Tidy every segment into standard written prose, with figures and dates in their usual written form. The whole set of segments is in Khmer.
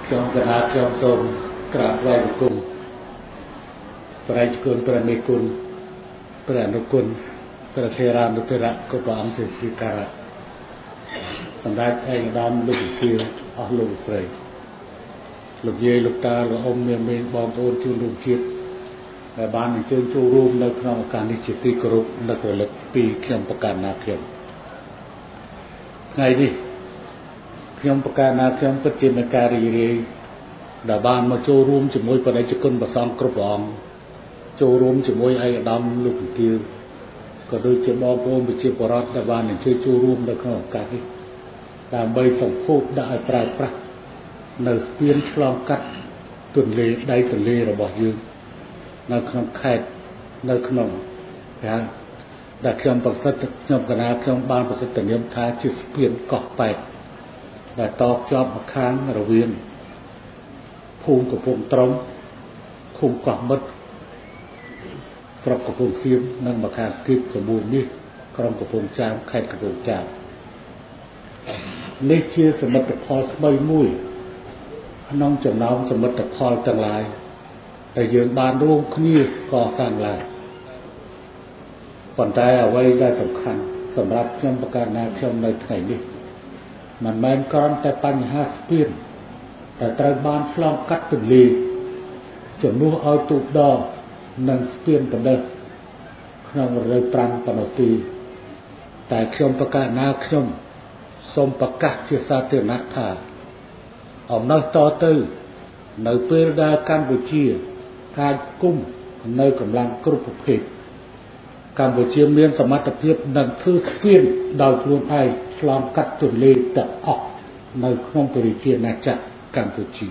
trong cái hạt trong sông cả vài cùng Prai kun prame kun pranukun prathera nutera ko bang se sikara samdai ai dam lu kia lu srei lu ye lu ta lu om me bong ôn chu lu chiet ដែលបានអញ្ជើញចូលរួមនៅក្នុងឱកាសនេះជាទីគោរពនឹករលឹកពីខ្ញុំប្រកាសណាខ្ញុំថ្ងៃនេះខ្ញុំប្រកាសណាខ្ញុំពិតជាមានការរីករាយដែលបានមកចូលរួមជាមួយបដិជគុណព្រះសង្ឃគ្រប់ព្រះអង្គចូលរួមជាមួយឯកឧត្តមលោកវិទាក៏ដូចជាបងប្អូនប្រជាពលរដ្ឋដែលបានអញ្ជើញចូលរួមនៅក្នុងឱកាសនេះដើម្បីសម្ពោធដាក់ឲ្យប្រើប្រាស់នៅស្ពានឆ្លងកាត់ទន្លេដៃទន្លេរបស់យើងនៅក្នុងខេត្តនៅក្នុងដែលខ្ញុំប្រសិទ្ធខ្ញុំកណាខ្ញុំបានប្រសិទ្ធនាមថាជាស្ពានកោះប៉ែតដែលតភ្ជាប់ម្ខាងរវាងភូមិកំពង់ត្រង់ឃុំកោះមិត្តស្រុកកំពង់សៀមនិងម្ខាងទៀតសម្បូរមាសក្រុងកំពង់ចាមខេត្តកំពង់ចាមនេះជាសមិទ្ធផលថ្មីមួយក្នុងចំណោមសមិទ្ធផលទាំងឡាយដែលយើងបានរួមគ្នាកសាងឡើងប៉ុន្តែអ្វីដែលសំខាន់សម្រាប់ខ្ញុំប្រកាសណាខ្ញុំនៅថ្ងៃនេះមិនមែនគ្រាន់តែបញ្ហាស្ពានតែត្រូវបានឆ្លងកាត់ទន្លេជំនួសឲ្យទូកដរនិងស្ពានបណ្ដិតក្នុងរដូវប្រាំងប៉ុណ្ណោះទេតែខ្ញុំប្រកាសណាខ្ញុំសូមប្រកាសជាសាធារណៈថាអំណោះតទៅនៅពេលដែលកម្ពុជាអាចគុំនៅកម្លាំងគ្រប់ប្រភេទកម្ពុជាមានសមត្ថភាពនឹងធ្វើស្ពានដោយខ្លួនឯងឆ្លងកាត់ទន្លេទាំងអស់នៅក្នុងប្រជាជាតិណាចក្រកម្ពុជា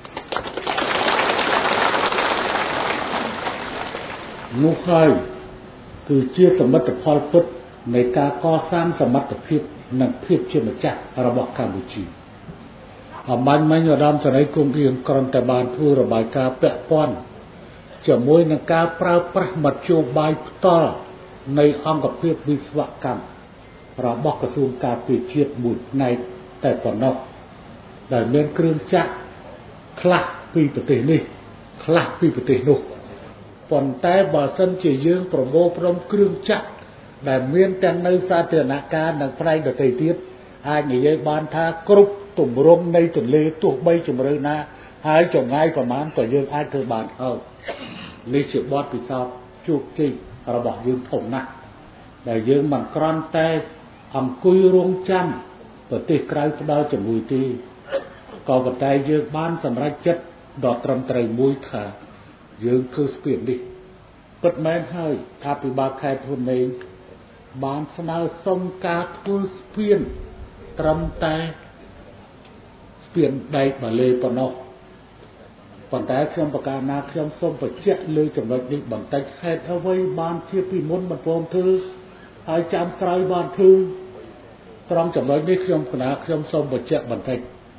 នោះហើយគឺជាសមិទ្ធផលពិតនៃការកសាងសមត្ថភាពនិងភាពជាម្ចាស់របស់កម្ពុជាអំបញ្ញមិញឧត្តមសេនីយ៍គង់រៀងគ្រាន់តែបានធ្វើរបាយការណ៍ពាក់ព័ន្ធជាមួយនឹងការប្រើប្រាស់មធ្យោបាយផ្ទាល់នៃអង្គភាពវិស្វកម្មរបស់ក្រសួងការពារជាតិមួយផ្នែកតែប៉ុណ្ណោះដែលមានគ្រឿងចក្រខ្លះពីប្រទេសនេះខ្លះពីប្រទេសនោះប៉ុន្តែបើសិនជាយើងប្រមូលផ្ដុំគ្រឿងចក្រដែលមានទាំងនៅសាធារណការនិងផ្នែកដទៃទៀតអាចនិយាយបានថាគ្រប់ទម្រង់នៃទន្លេទោះបីជម្រៅណាហើយចម្ងាយប្រមាណក៏យើងអាចធ្វើបានហើយនេះជាបទពិសោធន៍ជោគជ័យរបស់យើងធំណាស់ដែលយើងមិនគ្រាន់តែអង្គុយរងចាំប្រទេសក្រៅផ្ដល់ជំនួយទេក៏ប៉ុន្តែយើងបានសម្រេចចិត្តដ៏ត្រឹមត្រូវមួយថាយើងធ្វើស្ពាននេះពិតមែនហើយអភិបាលខេត្តភ្នំពេញបានស្នើសុំការធ្វើស្ពានត្រឹមតែស្ពានដែកបាឡេប៉ុណ្ណោះប៉ុន្តែខ្ញុំប្រកាសណាខ្ញុំសូមបញ្ជាក់លើចំណុចនេះបន្តិចហេតុអ្វីបានជាពីមុនមិនព្រមធ្វើហើយចាំក្រោយបានធ្វើត្រង់ចំណុចនេះខ្ញុំសូមបញ្ជាក់បន្តិច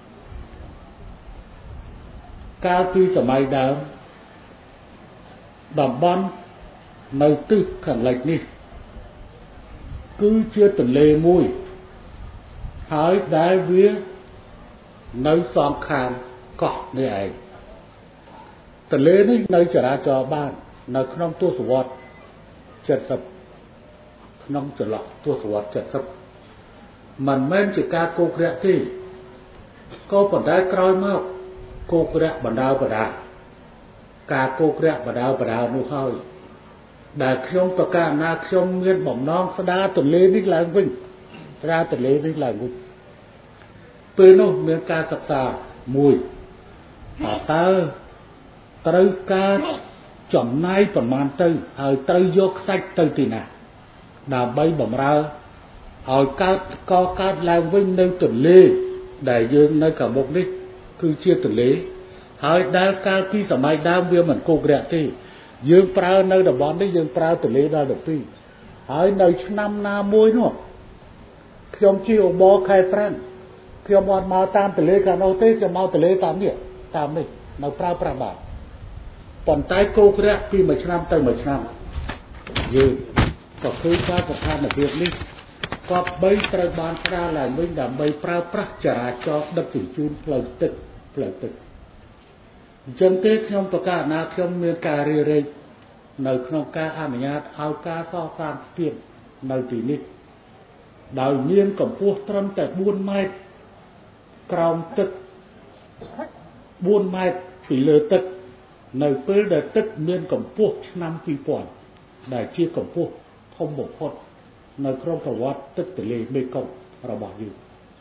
កាលពីសម័យដើមតំបន់នៅទិសខាងលិចនេះគឺជាទន្លេមួយហើយដែលវានៅសងខាងកោះនេះឯងទន្លេនេះនៅចរាចរណ៍បាននៅក្នុងទសវត្សរ៍70ក្នុងចន្លោះទសវត្សរ៍70មិនមែនជាការគោករាក់ទេក៏ប៉ុន្តែក្រោយមកគោករាក់បណ្ដាលការគោករាក់បណ្ដាលនោះហើយដែលខ្ញុំប្រកាសណាខ្ញុំមានបំណងស្ដារទន្លេនេះឡើងវិញពេលនោះមានការសិក្សាមួយតើត្រូវការចំណាយប្រមាណទៅហើយត្រូវយកខ្សាច់ទៅទីណាដើម្បីបម្រើឲ្យកើតឡើងវិញនៅទន្លេដែលយើងនៅខាងមុខនេះគឺជាទន្លេហើយដែលកាលពីសម័យដើមវាមិនគោករាក់ទេយើងប្រើនៅតំបន់នេះយើងប្រើទន្លេដល់12ហើយនៅឆ្នាំណាមួយនោះខ្ញុំជិះអបខែប្រាំងខ្ញុំអត់មកតាមទន្លេខាងនោះទេខ្ញុំមកទន្លេតាមនេះនៅប្រើប្រាស់បាទប៉ុន្តែគោករាក់ពីមួយឆ្នាំទៅមួយឆ្នាំយើងក៏ឃើញថាស្ថានភាពនេះក៏បីត្រូវបានស្ដារឡើងវិញដើម្បីប្រើប្រាស់ចរាចរណ៍ដឹកជញ្ជូនផ្លូវទឹកចឹងទេខ្ញុំប្រកាសណាខ្ញុំមានការរៀបរែកនៅក្នុងការអនុញ្ញាតឲ្យការសកសានស្ពាននៅទីនេះដោយមានកម្ពស់ត្រឹមតែ4ម៉ែត្រក្រោមទឹក4ម៉ែត្រពីលើទឹកនៅពេលដែលទឹកមានកម្ពស់ឆ្នាំ2000ដែលជាកម្ពស់ធំបំផុតនៅក្នុងប្រវត្តិទឹកទន្លេមេគង្គរបស់យើង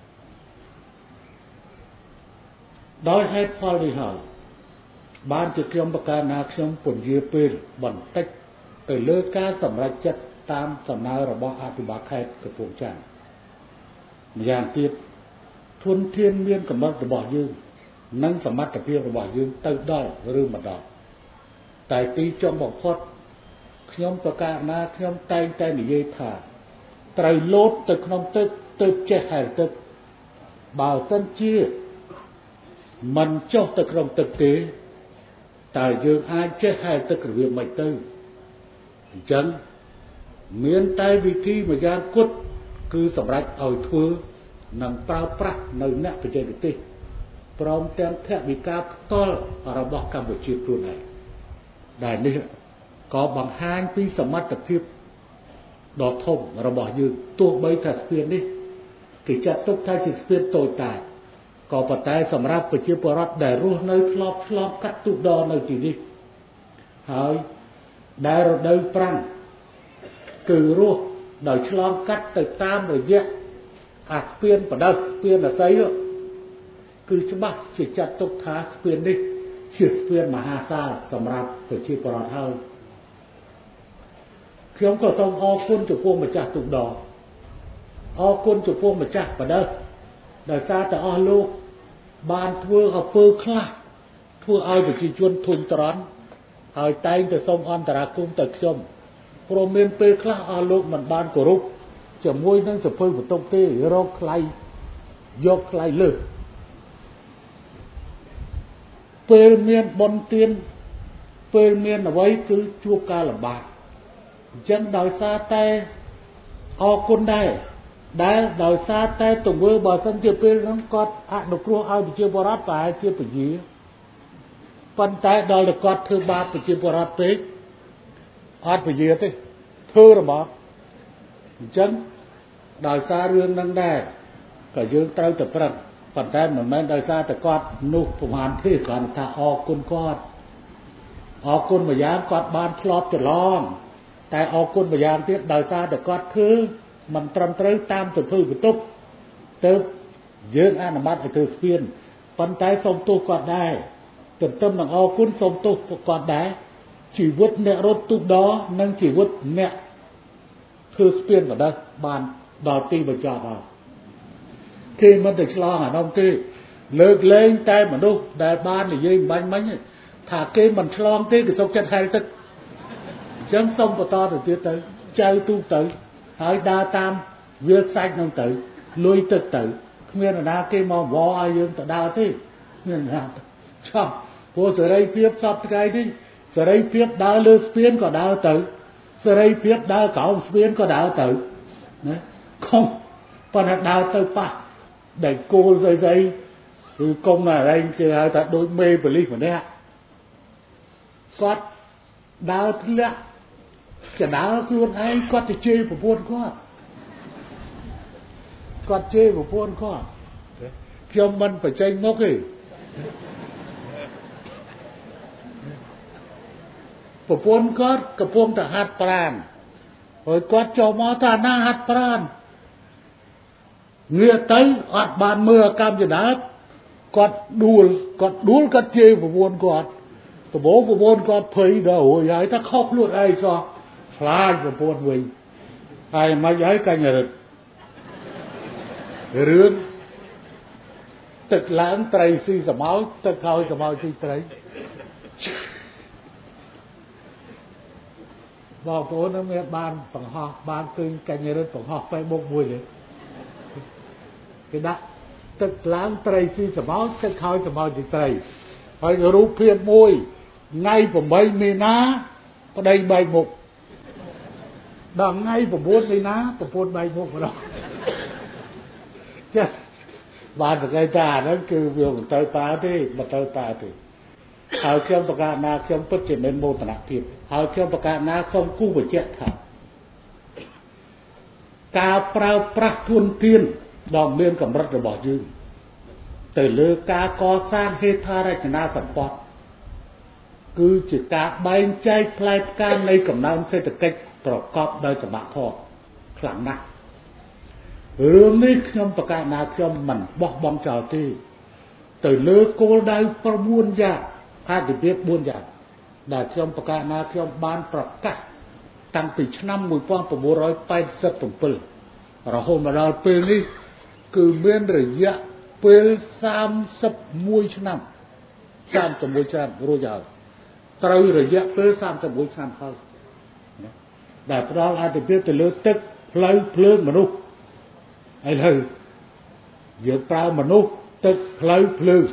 ដោយហេតុផលនេះហើយបានជាខ្ញុំប្រកាសណាខ្ញុំពន្យាពេលបន្តិចទៅលើការសម្រេចចិត្តតាមសំណើរបស់អភិបាលខេត្តកំពង់ចាមម្យ៉ាងទៀតធនធានមានកម្រិតរបស់យើងនិងសមត្ថភាពរបស់យើងទៅដល់ឬមិនដល់តែទីចុងបំផុតខ្ញុំប្រកាសណាខ្ញុំតែងតែនិយាយថាត្រូវលោតទៅក្នុងទឹកទើបចេះហែលទឹកបើសិនជាមិនចុះទៅក្នុងទឹកទេតើយើងអាចចេះហែលទឹករបៀបម៉េចទៅអញ្ចឹងមានតែវិធីមួយយ៉ាងគត់គឺសម្រាប់ឲ្យធ្វើនិងប្រើប្រាស់នៅអ្នកបច្ចេកទេសព្រមទាំងថវិកាផ្ទាល់របស់កម្ពុជាខ្លួនឯងដែលនេះក៏បង្ហាញពីសមត្ថភាពដ៏ធំរបស់យើងទោះបីថាស្ពាននេះគេចាត់ទុកថាជាស្ពានតូចតាចក៏ប៉ុន្តែសម្រាប់ប្រជាពលរដ្ឋដែលរស់នៅធ្លាប់ឆ្លងកាត់ទូដរនៅទីនេះហើយដែលរដូវប្រាំងគឺរស់ដោយឆ្លងកាត់ទៅតាមរយៈអាស្ពានបដិស្ពានអាស័យគឺច្បាស់ជាចាត់ទុកថាស្ពាននេះជាស្ពានមហាសាលសម្រាប់ប្រជាពលរដ្ឋហើយខ្ញុំក៏សូមអរគុណចំពោះម្ចាស់ទូដរអរគុណចំពោះម្ចាស់បដិដោយសារតែអស់លោកបានធ្វើអំពើខ្លះធ្វើឲ្យប្រជាជនធុញទ្រាន់ហើយតែងតែសូមអន្តរាគមន៍ទៅខ្ញុំព្រមមានពេលខ្លះអស់លោកមិនបានគោរពជាមួយនឹងសភៅបន្ទុកទេរកថ្លៃយកថ្លៃលើសពេលមានបុណ្យទានពេលមានអ្វីគឺជួបការលំបាកអញ្ចឹងដោយសារតែអរគុណដែរដោយសារតែទង្វើបើសិនជាពេលហ្នឹងគាត់អនុគ្រោះឲ្យប្រជាពលរដ្ឋប្រហែលជាពជាប៉ុន្តែដល់តែគាត់ធ្វើបាបប្រជាពលរដ្ឋពេកអត់ពជាទេធ្វើរបស់អញ្ចឹងដោយសាររឿងហ្នឹងដែរក៏យើងត្រូវតែប្រឹងប៉ុន្តែមិនមែនដោយសារតែគាត់នោះប្រហែលទេគាត់ថាអរគុណគាត់អរគុណម្យ៉ាងគាត់បានឆ្លប់ច្រឡំតែអរគុណម្យ៉ាងទៀតដោយសារតែគាត់ធ្វើមិនត្រឹមត្រូវតាមសភៅបន្ទុកទៅយើងអនុម័តឲ្យធ្វើស្ពានប៉ុន្តែសូមទោសគាត់ដែរទន្ទឹមនឹងអរគុណសូមទោសគាត់ដែរជីវិតអ្នករត់ទូដរនិងជីវិតអ្នកធ្វើស្ពានបណ្ដិតបានដល់ទីបញ្ចប់ហើយគេមិនទៅឆ្លងអានោះទេលើកលែងតែមនុស្សដែលបាននិយាយបាញ់មិញថាគេមិនឆ្លងទេគេសុខចិត្តហែលទឹកអញ្ចឹងសូមបន្តទៅទៀតទៅចៅទូទៅហើយដើរតាមវាលសាច់នោះទៅលួយទឹកទៅគ្មានណាគេមកវល់ឲ្យយើងទៅដើរទេគ្មានណាឆប់ព្រោះសេរីភាពសពថ្ងៃនេះសេរីភាពដើរលើស្ពានក៏ដើរទៅសេរីភាពដើរក្រោមស្ពានក៏ដើរទៅណាខំប៉ុន្តែដើរទៅប៉ះដែលគោលស្អីគឺកុំណារែងគេហៅថាដូចមេប៉ូលីសម្នាក់គាត់ដើរធ្លាក់ចដើរខ្លួនឯងគាត់ទៅជេរប្រពន្ធគាត់ជេរប្រពន្ធគាត់ខ្ញុំមិនបញ្ចេញមុខទេប្រពន្ធគាត់កំពុងតែហាត់ប្រាណហើយគាត់ចូលមកថាណាហាត់ប្រាណងាកទៅអត់បានមើលកម្មចនាគាត់ដួលគាត់ជេរប្រពន្ធគាត់ដំបូងប្រពន្ធគាត់ភ័យដល់រួយហើយថាខុសខ្លួនឯងសោះខ្លាចប្រពន្ធវិញហើយមិនហើយកាញ់រឹតរឿងទឹកឡើងត្រីស៊ីសម្ោចទឹកហើយសម្ោចស៊ីត្រីបងប្អូននឹងមានបានបង្ហោះបានឃើញកាញ់រឹតបង្ហោះ Facebook មួយទេគេដាក់ទឹកឡើងត្រីស៊ីសម្ោចទឹកហើយសម្ោចស៊ីត្រីហើយរូបភាពមួយថ្ងៃ8មីនាប្តីបែកមុខដល់ថ្ងៃ9មីនាប្រពន្ធបែកមុខម្ដងចាបានតែគេថាហ្នឹងគឺវាមិនទៅតាទេមិនទៅតាទេហើយខ្ញុំប្រកាសណាខ្ញុំពិតជាមានមោទនភាពហើយខ្ញុំប្រកាសណាសូមគូបញ្ជាក់ថាការប្រើប្រាស់ធនធានដ៏មានកម្រិតរបស់យើងទៅលើការកសាងហេដ្ឋារចនាសម្ព័ន្ធគឺជាការបែងចែកផ្លែផ្កានៃកំណើនសេដ្ឋកិច្ចប្រកបដោយសមធម៌ខ្លាំងណាស់រឿងនេះខ្ញុំប្រកាសណាខ្ញុំមិនបោះបង់ចោលទេទៅលើគោលដៅ9យ៉ាងអាទិភាព4យ៉ាងដែលខ្ញុំប្រកាសណាខ្ញុំបានប្រកាសតាំងពីឆ្នាំ1987រហូតមកដល់ពេលនេះគឺមានរយៈពេល31ឆ្នាំរួចហើយត្រូវរយៈពេល31ឆ្នាំហើយដែលផ្ដល់អាទិភាពទៅលើទឹកផ្លូវភ្លើងមនុស្សឥឡូវយើងប្រើមនុស្សទឹកផ្លូវភ្លើង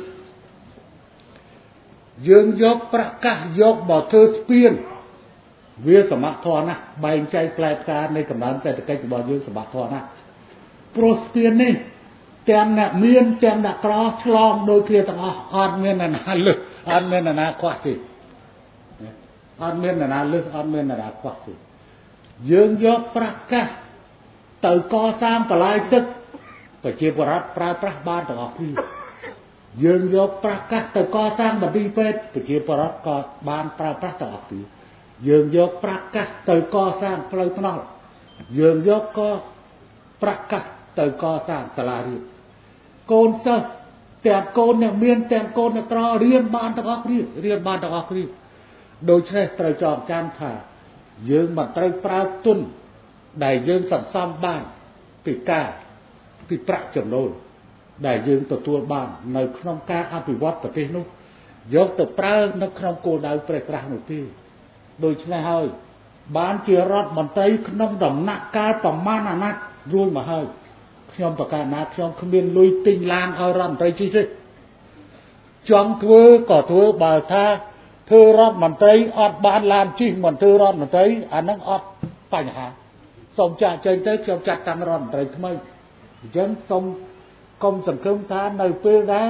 យើងយកប្រកាសយកមកធ្វើស្ពានវាសមធម៌ណាស់បែងចែកផ្លែផ្កានៃកំណើនសេដ្ឋកិច្ចរបស់យើងសមធម៌ណាស់ព្រោះស្ពាននេះទាំងអ្នកមានទាំងអ្នកក្រឆ្លងដោយគ្នាទាំងអស់អត់មានអ្នកណាលើសអត់មានអ្នកណាខ្វះទេអត់មានអ្នកណាលើសអត់មានអ្នកណាខ្វះទេយើងយកប្រកាសទៅកសាងបន្លាយទឹកប្រជាពលរដ្ឋប្រើប្រាស់បានទាំងអស់គ្នាយើងយកប្រកាសទៅកសាងមន្ទីរពេទ្យប្រជាពលរដ្ឋក៏បានប្រើប្រាស់ទាំងអស់គ្នាយើងយកប្រកាសទៅកសាងផ្លូវថ្នល់យើងយកក៏ប្រកាសទៅកសាងសាលារៀនកូនសិស្សទាំងកូនអ្នកមានទាំងកូនអ្នកក្ររៀនបានទាំងអស់គ្នាដូច្នេះត្រូវចងចាំថាយើងមិនត្រូវប្រើទុនដែលយើងសន្សំបានពីប្រាក់ចំណូលដែលយើងទទួលបាននៅក្នុងការអភិវឌ្ឍប្រទេសនោះយកទៅប្រើនៅក្នុងគោលដៅប្រេះប្រាស់នោះទេដូច្នេះហើយបានជារដ្ឋមន្ត្រីក្នុងដំណាក់កាលប្រមាណអាណត្តិរួចមកហើយខ្ញុំប្រកាសណាខ្ញុំគ្មានលុយទិញឡានឲ្យរដ្ឋមន្ត្រីជិះទេចង់ធ្វើក៏ធ្វើបើថាធ្វើរដ្ឋមន្ត្រីអត់បានឡានជិះមិនធ្វើរដ្ឋមន្ត្រីអាហ្នឹងអត់បញ្ហាសូមចាក់ចេញទៅខ្ញុំចាត់តាំងរដ្ឋមន្ត្រីថ្មីអញ្ចឹងសូមកុំសង្ឃឹមថានៅពេលណា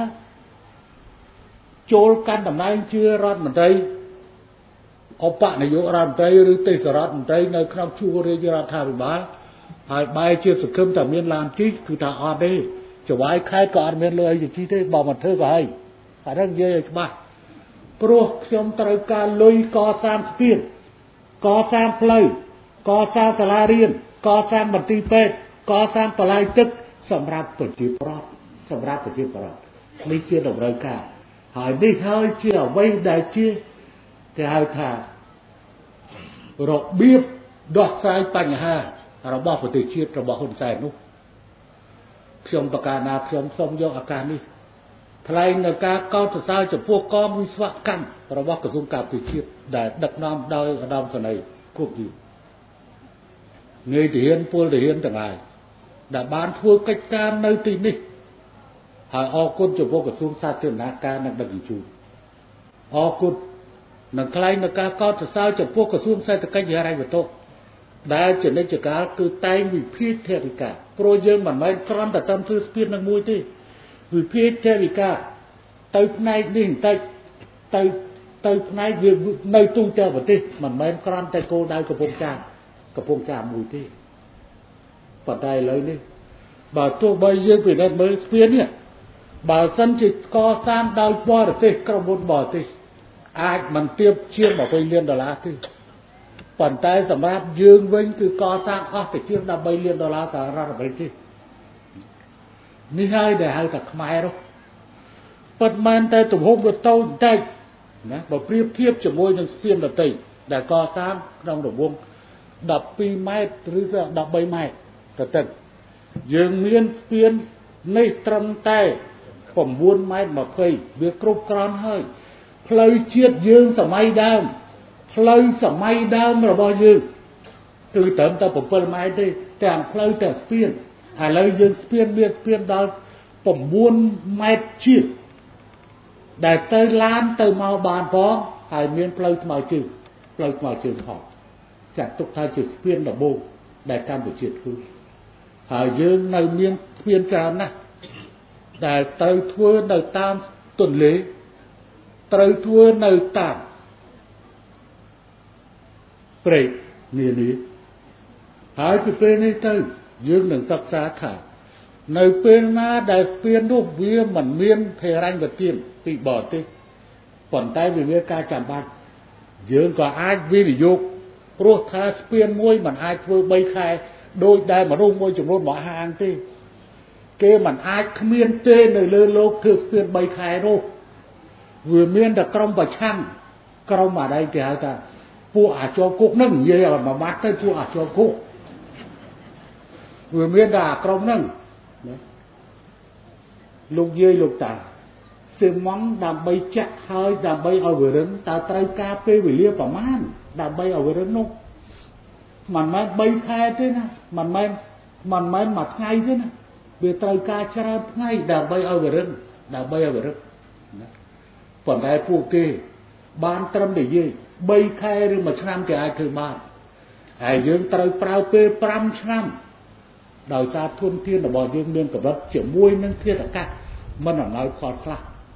ចូលកាន់តំណែងជារដ្ឋមន្ត្រីឧបនាយករដ្ឋមន្ត្រីឬទេសរដ្ឋមន្ត្រីនៅក្នុងជួររាជរដ្ឋាភិបាលហើយបែរជាសង្ឃឹមតែមានឡានជិះគឺថាអត់ទេចវាយខេត្តក៏អត់មានលុយឲ្យជិះទេបើមិនធ្វើក៏ហើយអានេះនិយាយឲ្យច្បាស់ព្រោះខ្ញុំត្រូវការលុយកសាងស្ពានកសាងផ្លូវកសាងសាលារៀនកសាងមន្ទីរពេទ្យកសាងបន្លាយទឹកសម្រាប់ប្រជាពលរដ្ឋនេះជាតម្រូវការហើយនេះហើយជាអ្វីដែលជាគេហៅថារបៀបដោះស្រាយបញ្ហារបស់ប្រទេសជាតិរបស់ហ៊ុនសែននោះខ្ញុំប្រកាសណាខ្ញុំសូមយកឱកាសនេះថ្លែងនៅការកោតសរសើរចំពោះកងវិស្វកម្មរបស់ក្រសួងការពារជាតិដែលដឹកនាំដោយឧត្តមសេនីយ៍គប់យូនាយទាហានពលទាហានទាំងឡាយដែលបានធ្វើកិច្ចការនៅទីនេះហើយអរគុណចំពោះក្រសួងសាធារណការនិងដឹកជញ្ជូនអរគុណនឹងថ្លែងនៅការកោតសរសើរចំពោះក្រសួងសេដ្ឋកិច្ចហិរញ្ញវត្ថុដែលជានិច្ចកាលគឺតែងវិភាគថវិកាព្រោះយើងមិនមែនគ្រាន់តែតាមធ្វើស្ពាននឹងមួយទេវិភាគថវិកាទៅផ្នែកនេះបន្តិចទៅផ្នែកវានៅទូទៅប្រទេសមិនមែនគ្រាន់តែគោលដៅកំពង់ចាមមួយទេប៉ុន្តែឥឡូវនេះបើទោះបីយើងពិនិត្យមើលស្ពាននេះបើសិនជាកសាងដោយបរទេសក្រុមហ៊ុនបរទេសអាចមិនទាបជាង$20 លានទេប៉ុន្តែសម្រាប់យើងវិញគឺកសាងអស់ទៅជាង$13 លានសហរដ្ឋអាមេរិកទេនេះហើយដែលហៅថាខ្មែរនោះពិតមែនតែទំហំវាតូចបន្តិចណាបើប្រៀបធៀបជាមួយនឹងស្ពានដទៃដែលកសាងក្នុងរង្វង់12 ម៉ែត្រឬក៏13 ម៉ែត្រទៅយើងមានស្ពាននេះត្រឹមតែ9 ម៉ែត្រ 20វាគ្រប់គ្រាន់ហើយផ្លូវជាតិយើងសម័យដើមរបស់យើងគឺត្រឹមតែ7 ម៉ែត្រទេទាំងផ្លូវទាំងស្ពានឥឡូវយើងស្ពានមានស្ពានដល់9 ម៉ែត្រជាងដែលទៅឡានទៅមកបានផងហើយមានផ្លូវថ្មើរជើងផងចាត់ទុកថាជាស្ពានដំបូងដែលកម្ពុជាធ្វើហើយយើងនៅមានស្ពានច្រើនណាស់ដែលត្រូវធ្វើនៅតាមទន្លេត្រូវធ្វើនៅតាមព្រៃនានាហើយពីពេលនេះទៅយើងនឹងសិក្សាថានៅពេលណាដែលស្ពាននោះវាមិនមានហិរញ្ញប្បទានពីបរទេសប៉ុន្តែវាមានការចាំបាច់យើងក៏អាចវិនិយោគព្រោះថាស្ពានមួយមិនអាចធ្វើ3ខែដោយដែលមនុស្សមួយចំនួនមកហាងទេគេមិនអាចគ្មានទេនៅលើโลกធ្វើស្ពាន3ខែនោះវាមានតែក្រុមប្រឆាំងក្រុមអីគេហៅថាពួកអាចជាប់គុកនឹងនិយាយឲ្យមួយម៉ាត់ទៅពួកអាចជាប់គុកវាមានតែក្រុមហ្នឹងលោកយាយលោកតាសេម៉ង់ដើម្បីចាក់ហើយដើម្បីឲ្យវារឹងតើត្រូវការពេលវេលាប្រមាណដើម្បីឲ្យវារឹងនោះមិនមែន3ខែទេណាមិនមែនមួយថ្ងៃទេណាវាត្រូវការច្រើនថ្ងៃដើម្បីឲ្យវារឹងណាប៉ុន្តែពួកគេបានត្រឹមតែនិយាយ3ខែឬ1ឆ្នាំគេអាចធ្វើបានហើយយើងត្រូវប្រើពេល5ឆ្នាំដោយសារធនធានរបស់យើងមានកម្រិតជាមួយនឹងធាតុអាកាសមិនអំណោយផលខ្លះ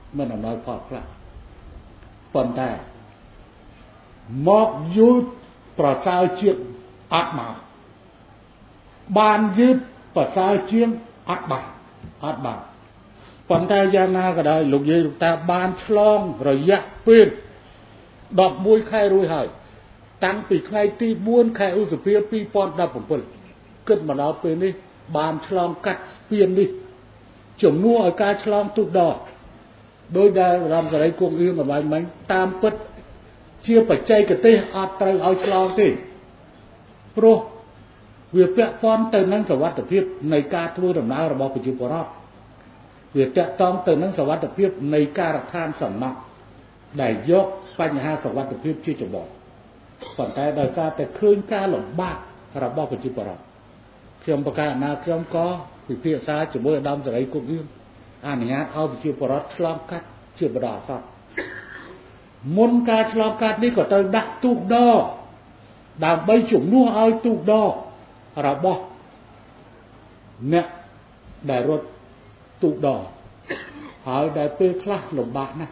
ប៉ុន្តែមកយូរប្រសើរជាងអត់មកបានយឺតប្រសើរជាងអត់បានប៉ុន្តែយ៉ាងណាក៏ដោយលោកយាយលោកតាបានឆ្លងរយៈពេល11ខែរួចហើយតាំងពីថ្ងៃទី4ខែឧសភា2017គិតមកដល់ពេលនេះបានឆ្លងកាត់ស្ពាននេះជំនួសឲ្យការឆ្លងទូកដរដោយដែលរំសារីគង់អឿនបំបញ្ញតាមពិតជាបច្ចេកទេសអត់ត្រូវឲ្យឆ្លងទេព្រោះវាពាក់ព័ន្ធទៅនឹងសុវត្ថិភាពនៃការធ្វើដំណើររបស់ប្រជាពលរដ្ឋវាតាក់ទងទៅនឹងសុវត្ថិភាពនៃការដ្ឋានសំណង់ដែលយកបញ្ហាសុវត្ថិភាពជាចម្បងប៉ុន្តែដោយសារតែឃើញការលំបាករបស់ប្រជាពលរដ្ឋខ្ញុំប្រកាសណាខ្ញុំក៏ពិភាក្សាជាមួយអាដាមសេរីគុកអឿនអនុញ្ញាតឲ្យប្រជាពលរដ្ឋឆ្លងកាត់ជាបដិអាសន្នមុនការឆ្លងកាត់នេះក៏ត្រូវដាក់ទូកដរដើម្បីជំនួសឲ្យទូកដររបស់អ្នកដែលរត់ទូកដរហើយដែលពេលខ្លះលំបាកណាស់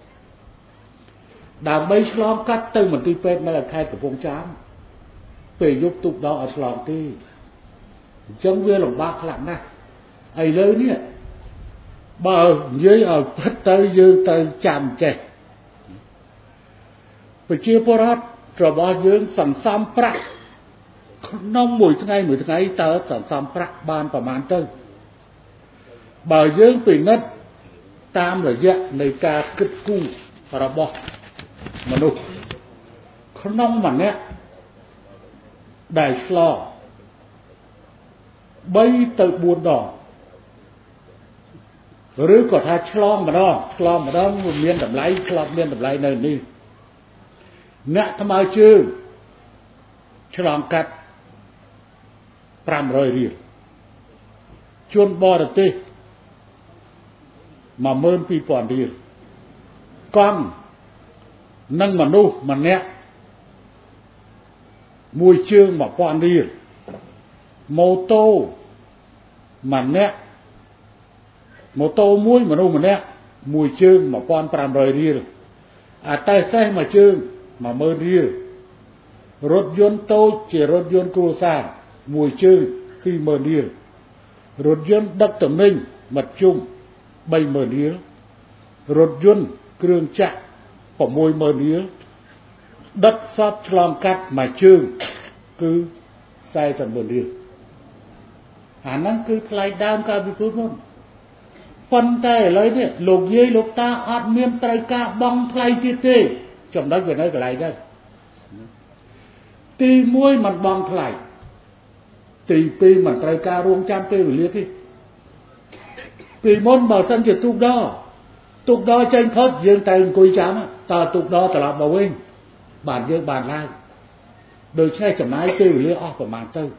ដើម្បីឆ្លងកាត់ទៅមន្ទីរពេទ្យនៅខេត្តកំពង់ចាមពេលយប់ទូកដរអត់ឆ្លងទេអញ្ចឹងវាលំបាកខ្លាំងណាស់ឥឡូវនេះបើនិយាយឲ្យពិតទៅយើងទៅចាំចេះប្រជាពលរដ្ឋរបស់យើងសន្សំប្រាក់ក្នុងមួយថ្ងៃតើសន្សំប្រាក់បានប្រមាណទៅបើយើងពិនិត្យតាមរយៈនៃការគិតគូររបស់មនុស្សក្នុងម្នាក់ដែលឆ្លង3ទៅ4ដងឬក៏ថាឆ្លងម្ដងវាមានតម្លៃឆ្លងមានតម្លៃនៅនេះអ្នកថ្មើរជើងឆ្លងកាត់500រៀលជនបរទេស12000រៀលកង់និងមនុស្សម្នាក់មួយជើង1000រៀលម៉ូតូម្នាក់ម៉ូតូមួយមនុស្សម្នាក់មួយជើង1500រៀលអាតេសេសមួយជើង10000រៀលរថយន្តតូចជារថយន្តគ្រួសារមួយជើង20000រៀលរថយន្តដឹកទំនិញមួយជុំ30000រៀលរថយន្តគ្រឿងចក្រ60000រៀលដឹកសពឆ្លងកាត់មួយជើងគឺ40000រៀលអាហ្នឹងគឺថ្លៃដើមការវិទូមុនប៉ុន្តែឥឡូវនេះលោកយាយលោកតាអត់មានត្រូវការបង់ថ្លៃទៀតទេចំណុចវានៅកន្លែងហ្នឹងទី1មិនបង់ថ្លៃទី2មិនត្រូវការរងចាំពេលវេលាទេពីមុនបើសិនជាទូកដរចេញផុតយើងត្រូវអង្គុយចាំតើទូកដរត្រឡប់មកវិញបានយើងបានឡើងដូច្នេះចំណាយពេលវេលាអស់ប្រមាណទៅ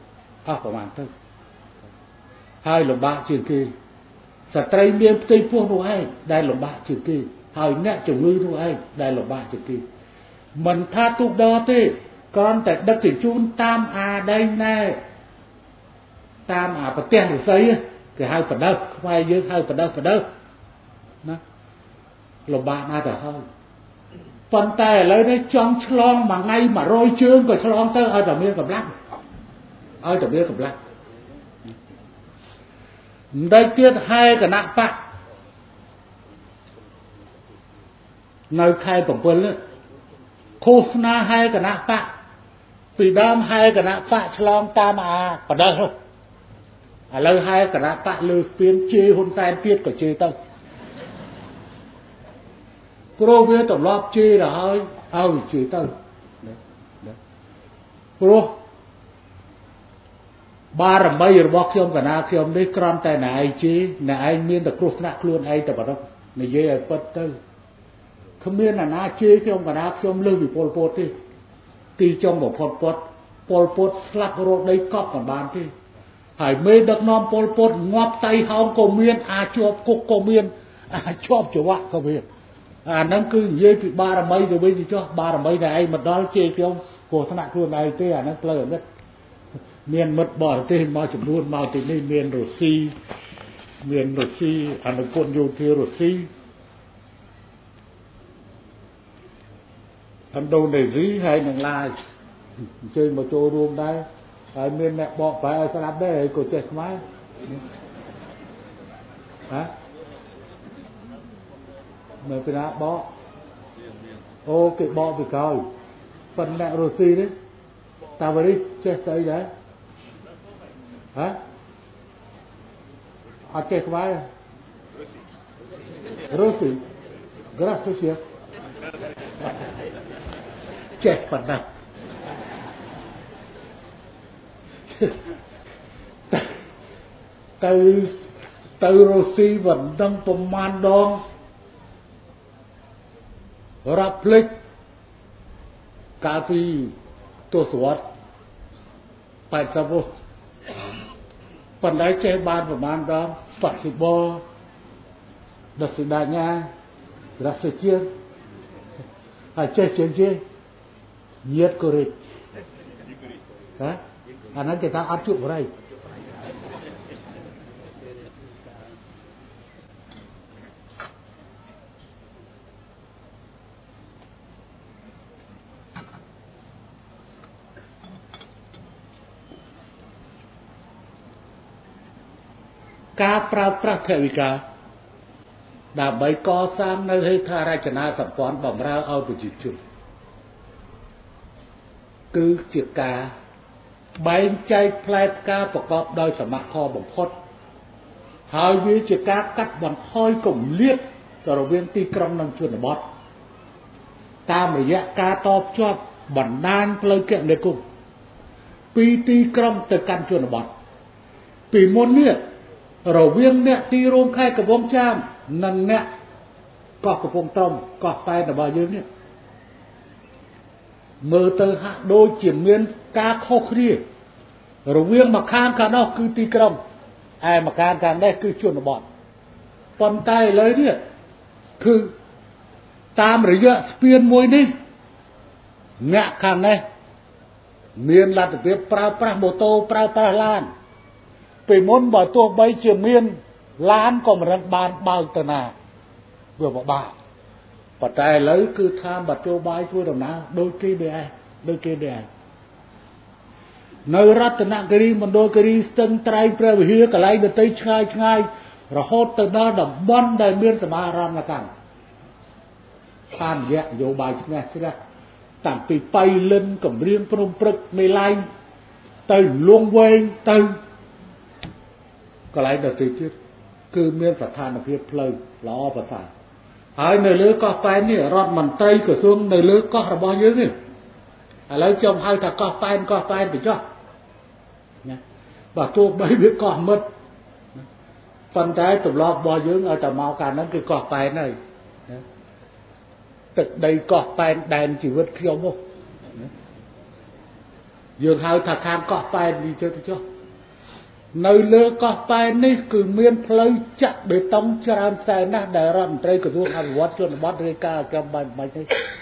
ហើយលំបាកជាងគេស្ត្រីមានផ្ទៃពោះនោះឯងដែលលំបាកជាងគេហើយអ្នកជំងឺនោះឯងដែលលំបាកជាងគេមិនថាទូកដរទេគ្រាន់តែដឹកជញ្ជូនតាមអាដែងណែតាមអាប្រទេសរុស្ស៊ីគេហៅបដើខ្មែរយើងហៅបដើណាលំបាកណាស់ទៅហើយប៉ុន្តែឥឡូវនេះចង់ឆ្លងមួយថ្ងៃ100ជើងក៏ឆ្លងទៅឲ្យតែមានកម្លាំងឲ្យតែមានកម្លាំងមិនដែលទៀតហែគណៈបកនៅខែ7ឃោសនាហែគណៈបកពីដើមហែគណៈបកឆ្លងតាមបដិសឥឡូវហែគណៈបកលើស្ពានជេរហ៊ុនសែនទៀតក៏ជេរទៅព្រោះវាត្រឡប់ជេរទៅហើយជេរទៅព្រោះបារមីរបស់ខ្ញុំកណាខ្ញុំនេះគ្រាន់តែណែឯងជេរណែឯងមានតែគ្រោះថ្នាក់ខ្លួនឯងតែប៉ុណ្ណឹងនិយាយឲ្យពិតទៅគ្មានអាណាជេរខ្ញុំកណាខ្ញុំលើពីពលពតទេទីចុងបំផុតពលពតស្លាប់រកដីកប់មិនបានទេហើយមេដឹកនាំពលពតងាប់តៃហោងក៏មានអាចជាប់គុកក៏មានអាចជាប់ច្រវាក់ក៏មានអាហ្នឹងគឺនិយាយពីបារមីទៅវិញទៅចុះបារមីតែឯងមកដល់ជេរខ្ញុំគ្រោះថ្នាក់ខ្លួនឯងទេអាហ្នឹងផ្លូវអាណិតមានមិត្តបរទេសមកចំនួនមកទីនេះមានរុស្ស៊ីអនុពលយោធារុស្ស៊ីឥណ្ឌូនេស៊ីហើយនឹងឡាវអញ្ជើញមកចូលរួមដែរហើយមានអ្នកបកប្រែឲ្យស្ដាប់ដែរហើយក៏ចេះខ្មែរមើលពីណាបកអូគេបកពីក្រោយប៉ុន្តែរុស្ស៊ីនេះតាវរីចេះស្អីដែរអត់ចេះខ្មែររុស្ស៊ី Gracias ចេះប៉ុណ្ណាទៅរុស្ស៊ីមិនដឹងប្រមាណដងរាប់ភ្លេចកាលពីទសវត្ស80ប៉ុន្តែចេះបានប្រមាណដង Spasibo do swidania Gracias ហើយចេះជាងជាញាតកូរ៉េអាហ្នឹងគេថាអត់ជួបបរិយការប្រើប្រាស់ថវិកាដើម្បីកសាងនៅហេដ្ឋារចនាសម្ព័ន្ធបម្រើឲ្យប្រជាជនគឺជាការបែងចែកផ្លែផ្កាប្រកបដោយសមត្ថភាពបំផុតហើយវាជាការកាត់បន្ថយគម្លាតរវាងទីក្រុងនិងជនបទតាមរយៈការតភ្ជាប់បណ្ដាញផ្លូវគមនាគមន៍ពីទីក្រុងទៅកាន់ជនបទពីមុននេះរវាងអ្នកទីរួមខេត្តកំពង់ចាមនិងអ្នកកោះកំពង់ត្រំកោះប៉ែនរបស់យើងនេះមើលទៅហាក់ដូចជាមានការខុសគ្នារវាងម្ខាងខាងនោះគឺទីក្រុងឯម្ខាងខាងនេះគឺជនបទប៉ុន្តែឥឡូវនេះគឺតាមរយៈស្ពានមួយនេះអ្នកខាងនេះមានលទ្ធភាពប្រើប្រាស់ម៉ូតូប្រើប្រាស់ឡានពីមុនបើទោះបីជាមានឡានក៏មិនបានបើកទៅណាវាពិបាកប៉ុន្តែឥឡូវគឺថាបទយោបាយធ្វើដំណើរដូចគេដែរនៅរតនគិរីមណ្ឌលគិរីស្ទឹងត្រែងព្រះវិហារកន្លែងដទៃឆ្ងាយរហូតទៅដល់តំបន់ដែលមានសមារណកម្មតាមរយៈនយោបាយឆ្នះតាំងពីបៃលិនកំរៀងព្រំព្រឹកមេឡៃទៅលងវែងទៅកន្លែងដទៃទៀតគឺមានស្ថានភាពផ្លូវល្អប្រសើរហើយនៅលើកោះប៉ែននេះរដ្ឋមន្ត្រីក្រសួងនៅលើកោះរបស់យើងនេះឥឡូវខ្ញុំហៅថាកោះប៉ែនទៅចុះណាបើទោះបីវាកោះមិត្តប៉ុន្តែទម្លាប់របស់យើងឲ្យតែមកកាលហ្នឹងគឺកោះប៉ែនហើយណាទឹកដីកោះប៉ែនដែនជីវិតខ្ញុំហ៎យើងហៅថាខាងកោះប៉ែននេះទៅចុះនៅលើកោះប៉ែននេះគឺមានផ្លូវចាក់បេតុងច្រើនខ្សែណាស់ដែលរដ្ឋមន្ត្រីក្រសួងអភិវឌ្ឍជនបទរាយការណ៍កម្មបាញ់ទៅ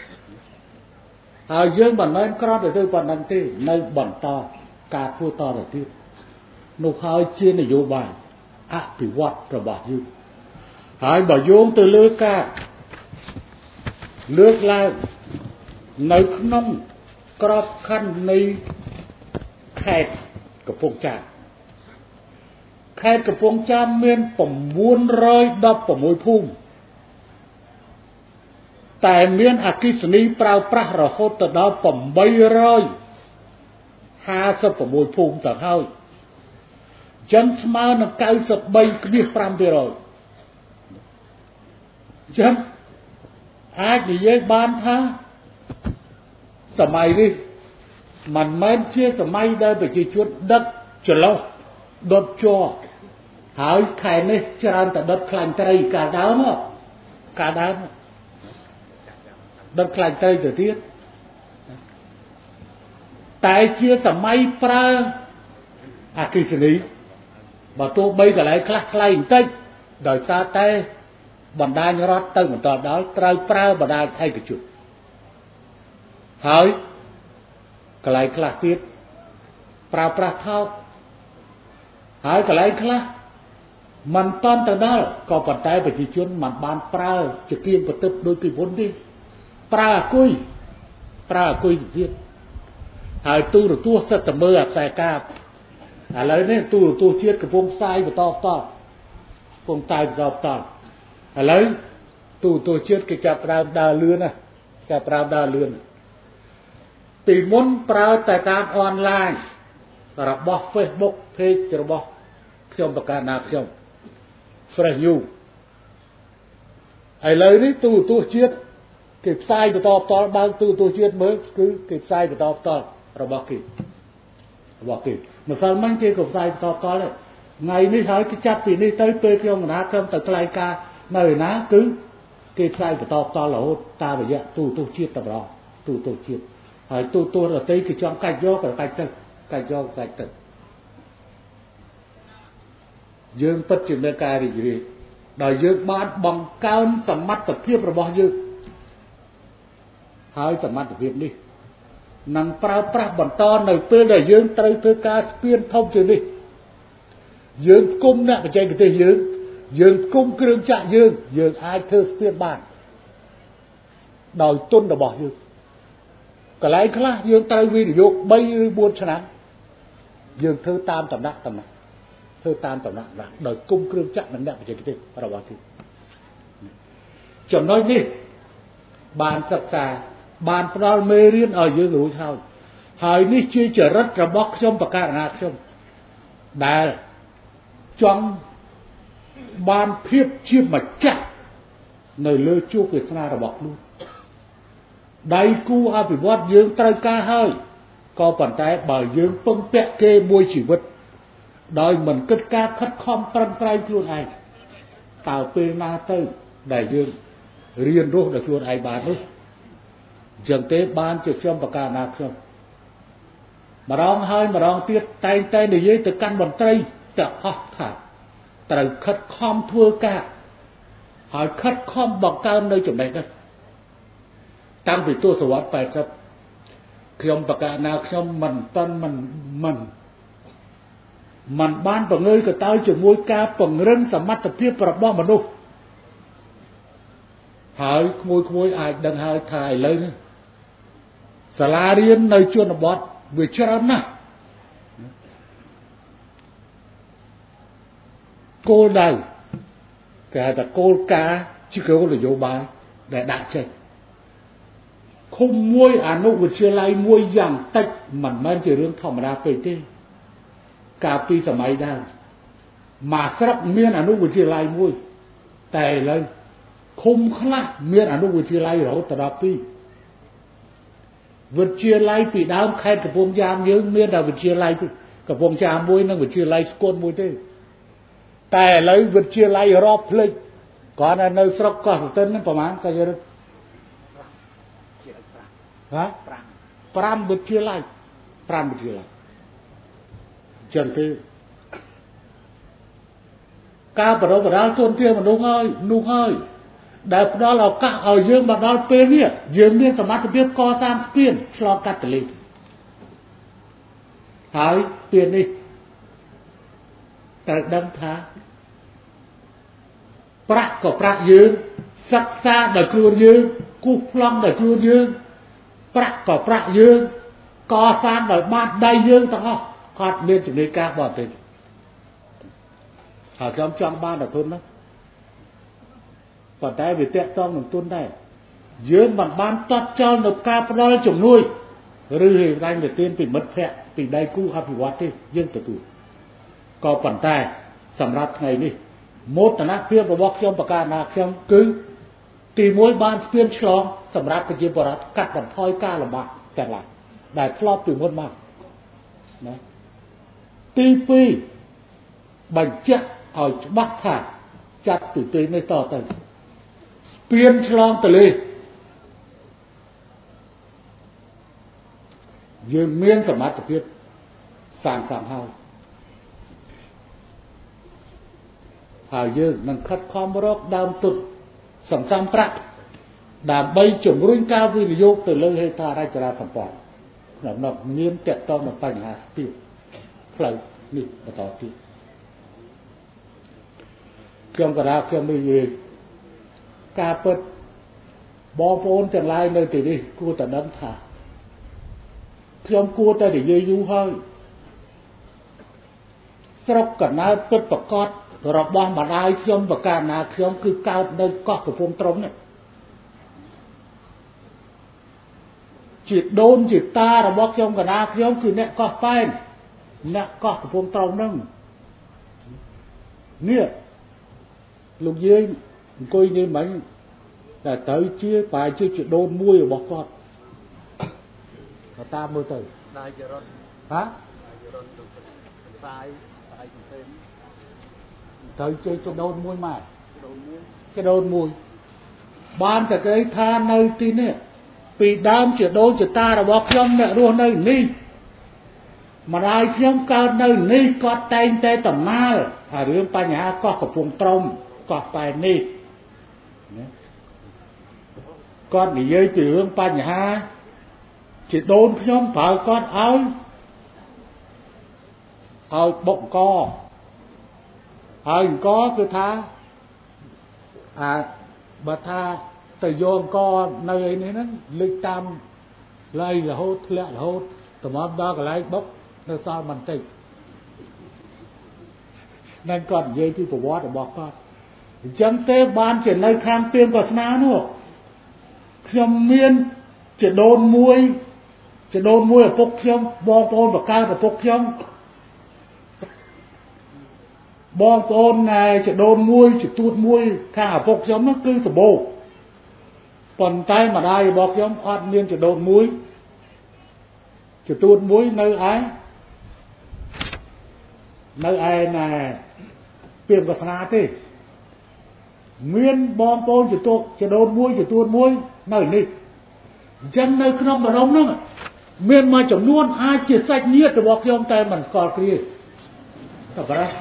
ហើយយើងមិនមែនគ្រាន់តែទៅប៉ុណ្្នឹងទេនៅបន្តការធ្វើតទៅទៀតនោះហើយជានយោបាយអភិវឌ្ឍរបស់យើងហើយបើយោងទៅលើការលើកឡើងនៅក្នុងក្របខ័ណ្ឌនៃខេត្តកំពង់ចាមខេត្តកំពង់ចាមមាន916ភូមិតែមានអគ្គិសនីប្រើប្រាស់រហូតទៅដល់856ភូមិទៅហើយចឹងស្មើនឹង 93.5% ចឹងអាចនិយាយបានថាសម័យនេះមិនមែនជាសម័យដែលប្រជាជនដិតចន្លោះដុតជ័រហើយខែនេះច្រើនតែដុតខ្លាញ់ត្រីកាលដើមដុតខ្លាញ់ត្រីទៅទៀតតែជាសម័យប្រើអគ្គិសនីបើទោះបីកន្លែងខ្លះថ្លៃបន្តិចដោយសារតែបណ្ដាញរដ្ឋទៅបន្តដល់ត្រូវប្រើបណ្ដាញឯកជនហើយកន្លែងខ្លះទៀតប្រើប្រាស់ថោកហើយកន្លែងខ្លះមិនតន់ទៅដល់ក៏ប៉ុន្តែប្រជាជនមិនបានប្រើជាគៀងបន្ទប់ដោយពីមុនទេប្រើអាគុយទៅទៀតហើយទូរទស្សន៍សិតតែមើលអាខ្សែកាបឥឡូវនេះទូរទស្សន៍ជាតិកំពុងផ្សាយបន្តឥឡូវទូរទស្សន៍ជាតិគេចាប់ប្រើដើរលឿនពីមុនប្រើតែតាមអនឡាញរបស់ Facebook page របស់ខ្ញុំប្រកាសណាខ្ញុំ Fresh You ឥឡូវនេះទូរទស្សន៍ជាតិគេផ្សាយបន្តផ្ទាល់បើទូរទស្សន៍ជាតិមើលគឺគេផ្សាយបន្តផ្ទាល់របស់គេម្សិលមិញគេក៏ផ្សាយបន្តផ្ទាល់ដែរថ្ងៃនេះហើយគេចាប់ពីនេះទៅពេលខ្ញុំកណាត្រឹមទៅថ្លែងការណ៍នៅណាគឺគេផ្សាយបន្តផ្ទាល់រហូតតាមរយៈទូរទស្សន៍ជាតិតែម្ដងទូរទស្សន៍ជាតិហើយទូរទស្សន៍ដទៃគេចង់កាច់យកក៏កាច់ទៅយើងពិតជាមានការរីករាយដោយយើងបានបង្កើនសមត្ថភាពរបស់យើងហើយសមត្ថភាពនេះនឹងប្រើប្រាស់បន្តនៅពេលដែលយើងត្រូវធ្វើការស្ពានធំជាងនេះយើងគុំអ្នកបច្ចេកទេសយើងគុំគ្រឿងចាក់យើងអាចធ្វើស្ពានបានដោយទុនរបស់យើងកន្លែងខ្លះយើងត្រូវវិនិយោគ3ឬ4ឆ្នាំយើងធ្វើតាមតំណែងដោយគុំគ្រឿងចាក់និងអ្នកបច្ចេកទេសរបស់យើងចំណុចនេះបានសិក្សាបានផ្ដល់មេរៀនឲ្យយើងរួចហើយនេះជាចរិតរបស់ខ្ញុំបកករណាខ្ញុំដែលចង់បានភាពជាម្ចាស់នៅលើជោគវាសនារបស់ខ្លួនដៃគូអភិវឌ្ឍយើងត្រូវការហើយក៏ប៉ុន្តែបើយើងពឹងពាក់គេមួយជីវិតដោយមិនគិតការខិតខំប្រឹងប្រែងខ្លួនឯងតើពេលណាទៅដែលយើងរៀនរស់ដោយខ្លួនឯងបាននោះចឹងទេបានជាខ្ញុំបកករណាខ្ញុំម្ដងហើយម្ដងទៀតតែនិយាយទៅកាន់មន្ត្រីទាំងអស់ថាត្រូវខិតខំធ្វើការហើយខិតខំបង្កើននៅចំណេះដឹងតាំងពីទសវត្សរ៍80ខ្ញុំបកករណាខ្ញុំមិនបានបង្ងើយកតើជាមួយការពង្រឹងសមត្ថភាពរបស់មនុស្សហើយក្មួយអាចដឹងហើយថាឥឡូវនេះសាលារៀននៅជនបទវាច្រើនណាស់គោលដៅគេហៅថាគោលការណ៍ជាគោលនយោបាយដែលដាក់ចេញឃុំមួយអនុវិទ្យាល័យមួយយ៉ាងតិចមិនមែនជារឿងធម្មតាពេកទេកាលពីសម័យដើមមួយស្រុកមានអនុវិទ្យាល័យមួយតែឥឡូវឃុំខ្លះមានអនុវិទ្យាល័យរហូតដល់2វិទ្យាល័យពីដើមខេត្តកំពង់ចាមយើងមានតែវិទ្យាល័យកំពង់ចាមមួយនិងវិទ្យាល័យស្គរមួយទេតែឥឡូវវិទ្យាល័យរាប់ភ្លេចគាត់នៅស្រុកកោះស្ទឹងហ្នឹងប្រហែលក៏យើង5វិទ្យាល័យចឹងទេការបដិបត្តិទុនធានមនុស្សហើយដែលផ្ដល់ឱកាសឲ្យយើងមកដល់ពេលនេះយើងមានសមត្ថភាពកសាងស្ពានឆ្លងកាត់ទន្លេហើយស្ពាននេះត្រូវដឹងថាប្រាក់ក៏ប្រាក់យើងសិក្សាដោយខ្លួនយើងគូសប្លង់ដោយខ្លួនយើងប្រាក់ក៏ប្រាក់យើងកសាងដោយបាតដៃយើងទាំងអស់គាត់មានជំនាញការបរទេសហើយខ្ញុំចង់បានតែទុនហ្នឹងប៉ុន្តែវាតកតងនឹងទុនដែរយើងមិនបានតត់ចោលនៅការផ្ដល់ជំនួយឬហេតុតែទៅទានពីមិត្តភ័ក្តិពីដៃគូអភិវឌ្ឍទេយើងទទួលក៏ប៉ុន្តែសម្រាប់ថ្ងៃនេះមោទនភាពរបស់ខ្ញុំប្រកាសណាខ្ញុំគឺទី1បានស្ពានឆ្លងសម្រាប់ប្រជាពលរដ្ឋកាត់បន្ថយការលំបាកទាំងឡាយដែលធ្លាប់ពីមុនមកណាទី2បញ្ជាក់ឲ្យច្បាស់ថាចាត់ពីពេលនេះតទៅស្ពានឆ្លងទន្លេយើងមានសមត្ថភាពសាងសង់ហើយយើងនឹងខិតខំរកដើមទុនសន្សំប្រាក់ដើម្បីជំរុញការវិនិយោគទៅលើហេដ្ឋារចនាសម្ព័ន្ធក្នុងនោះមានតកតងនឹងបញ្ហាស្ពានផ្លូវនេះបន្តទៀតខ្ញុំក៏ថាខ្ញុំនិយាយការពិតបងប្អូនទាំងឡាយនៅទីនេះគួរតែដឹងថាខ្ញុំគួរតែនិយាយយូរហើយស្រុកកណ្ដាលពិតប្រកបរបស់ម្ដាយខ្ញុំប្រកាសណាខ្ញុំគឺកើតនៅកោះកំពង់ត្រំនេះជាដូនជាតារបស់ខ្ញុំកណ្ដាលខ្ញុំគឺអ្នកកោះប៉ែនអ្នកកោះកំពង់ត្រំហ្នឹងនេះលោកយាយអង្គុយនេះមិញតែត្រូវជាប្រហែលជាដូនមួយរបស់គាត់ក៏តាមមើលទៅដាច់រត់ហ៎ដាច់រត់ទៅផ្សាយផ្សាយទៅត្រូវជ័យដូនមួយមកដូនមួយបានតែគេថានៅទីនេះពីដើមជាដូនជាតារបស់ខ្ញុំអ្នករស់នៅនេះម្ដាយខ្ញុំកើតនៅនេះគាត់តែងតែតំណាលអារឿងបញ្ហាកោះកំពង់ត្រំកោះប៉ែននេះគាត់និយាយពីរឿងបញ្ហាជាដូនខ្ញុំប្រើគាត់ឲ្យបុកអង្គហើយអង្គគឺថាបើថាទៅយកអង្គនៅឯនេះហ្នឹងលើកតាមឡៃរហូតធ្លាក់រហូតតម្រាំដល់កន្លែងបុកនៅសល់បន្តិចนั่นគាត់និយាយពីប្រវត្តិរបស់គាត់អញ្ចឹងទេបានជានៅខាងពាមវាសនានោះខ្ញុំមានចដូនមួយឪពុកខ្ញុំបងប្អូនបកើតឪពុកខ្ញុំបងប្អូនណែចដូនមួយចទួតមួយខាងឪពុកខ្ញុំនោះគឺសម្បូរប៉ុន្តែម្ដាយរបស់ខ្ញុំអត់មានចដូនមួយចទួតមួយនៅឯណែពាមវាសនាទេមានបងប្អូនចដូនមួយនៅនេះអញ្ចឹងនៅក្នុងបរមហ្នឹងមានមួយចំនួនអាចជាសាច់ញាតិរបស់ខ្ញុំតែមិនស្គាល់គ្នាតើប្រហែល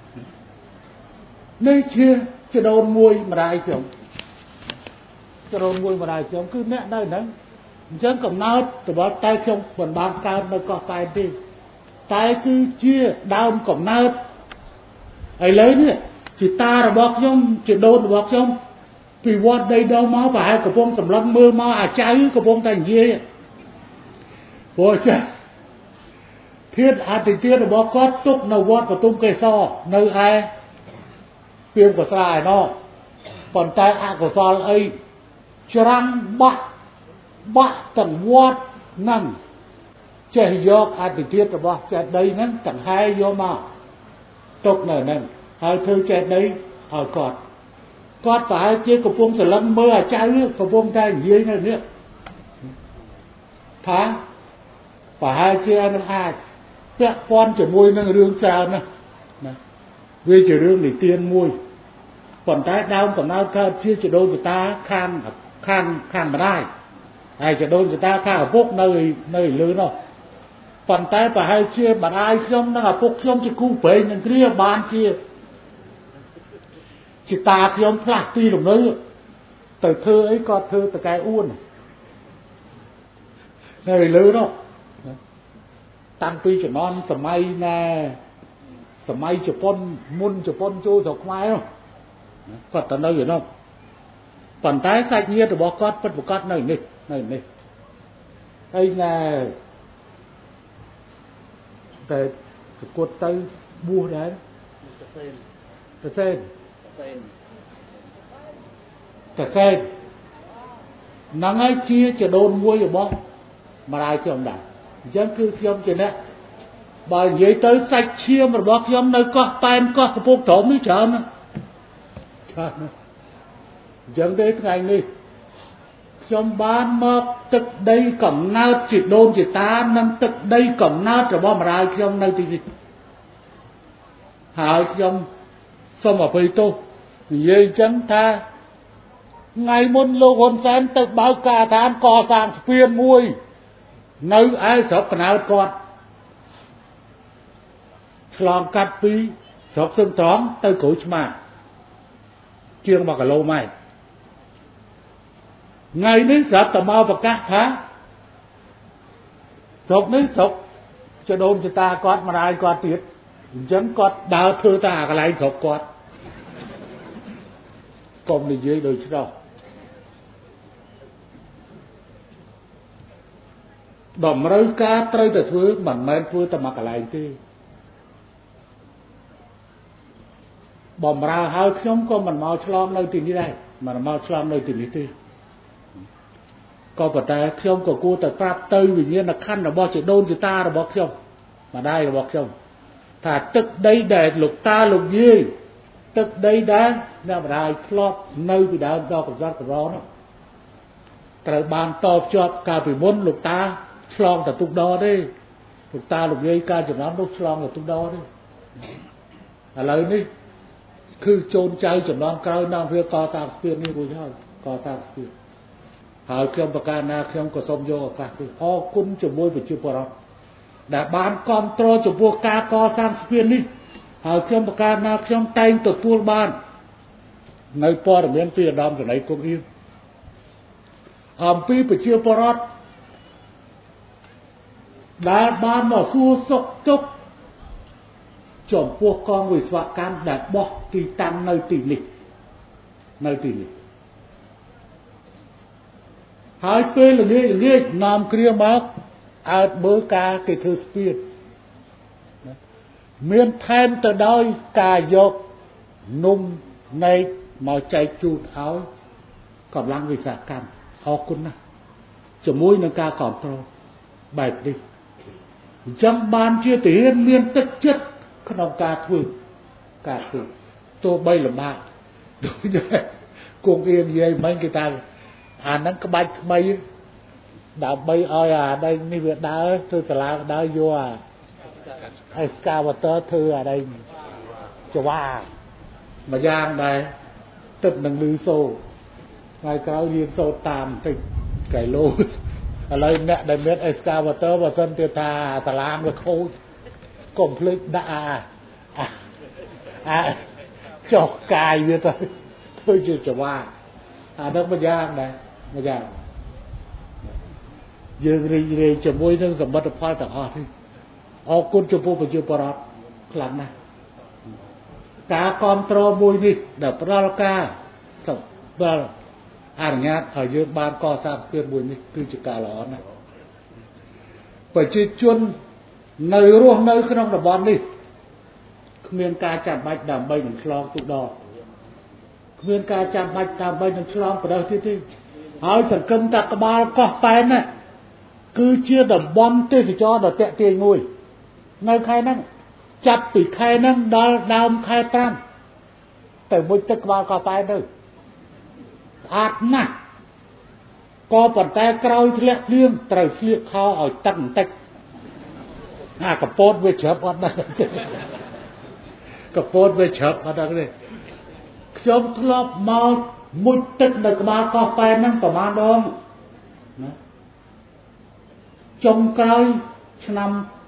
នេះជាចដូនមួយម្ដាយខ្ញុំចដូនមួយម្ដាយខ្ញុំគឺអ្នកនៅហ្នឹងអញ្ចឹងកំណើតរបស់តែខ្ញុំមិនបានកើតនៅកោះប៉ែនទេតែគឺជាដើមកំណើតឥឡូវនេះជាតារបស់ខ្ញុំជាដូនរបស់ខ្ញុំពីវត្តដីដងមកប្រហែលកំពុងសម្លឹងមើលមកអាចៅកំពុងតែនិយាយព្រោះចាធាតុអតិថិរបស់គាត់ទុកនៅវត្តបទុមកេសរនៅឯពាមកស្រាឯណោះប៉ុន្តែអកុសលអីច្រាំងបាក់ទាំងវត្តហ្នឹងចេះយកអតិថិរបស់ចេះដីហ្នឹងទាំងហែយកមកទុកនៅហ្នឹងហើយធ្វើចេះដីឲ្យគាត់ប្រហែលជាកំពុងសន្លឹងមើលអាចៅកំពុងតែនិយាយនៅនេះថាប្រហែលជានឹងអាចពាក់ព័ន្ធជាមួយនឹងរឿងច្រើនណាវាជារឿងនិទានមួយប៉ុន្តែដើមកំណើតកើតជាចដូនចតាខាងម្ដាយហើយចដូនចតាខាងឪពុកនៅលើនោះប៉ុន្តែប្រហែលជាម្ដាយខ្ញុំនិងឪពុកខ្ញុំជាគូប្រេងនឹងគ្រាបានជាតាខ្ញុំផ្លាស់ទីលំនៅទៅធ្វើអីក៏ធ្វើតកែអួននៅលើនោះតាំងពីជំនាន់សម័យជប៉ុនមុនជប៉ុនចូលស្រុកខ្មែរនោះគាត់ទៅនៅឯនោះប៉ុន្តែសាច់ញាតិរបស់គាត់ពិតប្រាកដនៅនេះហើយណាតែសគត់ទៅបួសដែរតសេនហ្នឹងហើយជាចដូនមួយរបស់ម្ដាយខ្ញុំដែរអញ្ចឹងគឺខ្ញុំជាអ្នកបើនិយាយទៅសាច់ឈាមរបស់ខ្ញុំនៅកោះប៉ែនកោះកំពង់ធំនេះច្រើនណាស់អញ្ចឹងទេថ្ងៃនេះខ្ញុំបានមកទឹកដីកំណើតជាដូនជាតានិងទឹកដីកំណើតរបស់ម្ដាយខ្ញុំនៅទីនេះហើយខ្ញុំសូមអភ័យទោសនិយាយអញ្ចឹងថាថ្ងៃមុនលោកហ៊ុនសែនទៅបើកការដ្ឋានកសាងស្ពានមួយនៅឯស្រុកកណើតគាត់ឆ្លងកាត់ពីស្រុកសឹងត្រង់ទៅក្រូចឆ្មាជាង1គីឡូម៉ែត្រថ្ងៃនេះស្រាប់តែមកប្រកាសថាស្រុកនេះស្រុកចដូនចតាគាត់ម្ដាយគាត់ទៀតអញ្ចឹងគាត់ដើរធ្វើតែអាកន្លែងស្រុកគាត់កុំនិយាយដូចឆ្លោះតម្រូវការត្រូវតែធ្វើមិនមែនធ្វើតែមួយកន្លែងទេបំរើហើយខ្ញុំក៏មិនមកឆ្លងនៅទីនេះដែរមិនមកឆ្លងនៅទីនេះទេក៏ប៉ុន្តែខ្ញុំក៏គួរតែប្រាប់ទៅវិញ្ញាណក្ខន្ធរបស់ជីដូនជីតារបស់ខ្ញុំម្ដាយរបស់ខ្ញុំថាទឹកដីដែលលោកតាលោកយាយទឹកដីដែលអ្នកម្ដាយធ្លាប់នៅពីដើមដល់កំសត់កម្រនោះត្រូវបានតបជាប់កាលពីមុនលោកតាឆ្លងតែទុកដរទេលោកតាលោកយាយការចំណាំនោះឆ្លងតែទុកដរទេឥឡូវនេះគឺជូនចៅចំនួនក្រោយនាំវាកសាងស្ពាននេះរួចហើយកសាងស្ពានហើយខ្ញុំប្រកាសណាខ្ញុំក៏សូមយកឱកាសនេះអរគុណជាមួយប្រជាពលរដ្ឋដែលបានគ្រប់គ្រងចំពោះការកសាងស្ពាននេះហើយខ្ញុំប្រកាសណាខ្ញុំតែងទទួលបាននៅព័ត៌មានពីឧត្តមសេនីយ៍គង់អៀងអំពីប្រជាពលរដ្ឋដែលបានមកសួរសុខទុក្ខចំពោះកងវិស្វកម្មដែលបោះទីតាំងនៅទីនេះហើយពេលល្ងាចនាំគ្រាមកអើតមើលការគេធ្វើស្ពានមានថែមទៅដោយការយកនំណែកមកចែកជូនឲ្យកម្លាំងវិស្វកម្មអរគុណណាស់ជាមួយនឹងការគ្រប់គ្រងបែបនេះអញ្ចឹងបានជាទាហានមានទឹកចិត្តក្នុងការធ្វើទោះបីលំបាកដូចតែគង់អៀននិយាយមិញគេថាអាហ្នឹងក្បាច់ថ្មីដើម្បីឲ្យអាđâyនេះវាដើរធ្វើសាលាដើរយកអា excavator ធ្វើអាđâyចវាមួយយ៉ាងដែរទឹកនឹងលឺសូរថ្ងៃក្រោយរៀនសូត្រតាមបន្តិចកែលោឥឡូវអ្នកដែលមាន excavator បើសិនទៀតថាសាលាវាខូចកុំភ្លេចដាក់ចុះកាយវាទៅធ្វើជាចវាអានោះមួយយ៉ាងដែរមួយយ៉ាងយើងរីករាយជាមួយនឹងសមិទ្ធផលទាំងអស់នេះអរគុណចំពោះប្រជាពលរដ្ឋខ្លាំងណាស់ការគ្រប់គ្រងមួយនេះដែលផ្ដល់ការសម្រាប់អនុញ្ញាតឲ្យយើងបានកសាងស្ពានមួយនេះគឺជាការល្អណាស់ប្រជាជននៅរស់នៅក្នុងតំបន់នេះគ្មានការចាំបាច់ដើម្បីនឹងឆ្លងទុកដរគ្មានការចាំបាច់ដើម្បីនឹងឆ្លងប្រទេសទៀតទេហើយសង្គមតាក្បាលកោះប៉ែនណាគឺជាតំបន់ទេសចរណ៍ដ៏ទាក់ទាញមួយនៅខែហ្នឹងចាប់ពីខែហ្នឹងដល់ដើមខែ5ទៅមុជទឹកក្បាលកោះប៉ែនទៅស្អាតណាស់ក៏ប៉ុន្តែក្រោយធ្លាក់ភ្លៀងត្រូវស្លៀកខោឲ្យតឹងបន្តិចអាកពតវាច្រាប់អត់ដែរកពតវាច្រាប់អត់ដែរទេខ្ញុំធ្លាប់មកមុជទឹកនៅក្បាលកោះប៉ែនហ្នឹងប្រហែលដងណាចុងក្រោយឆ្នាំ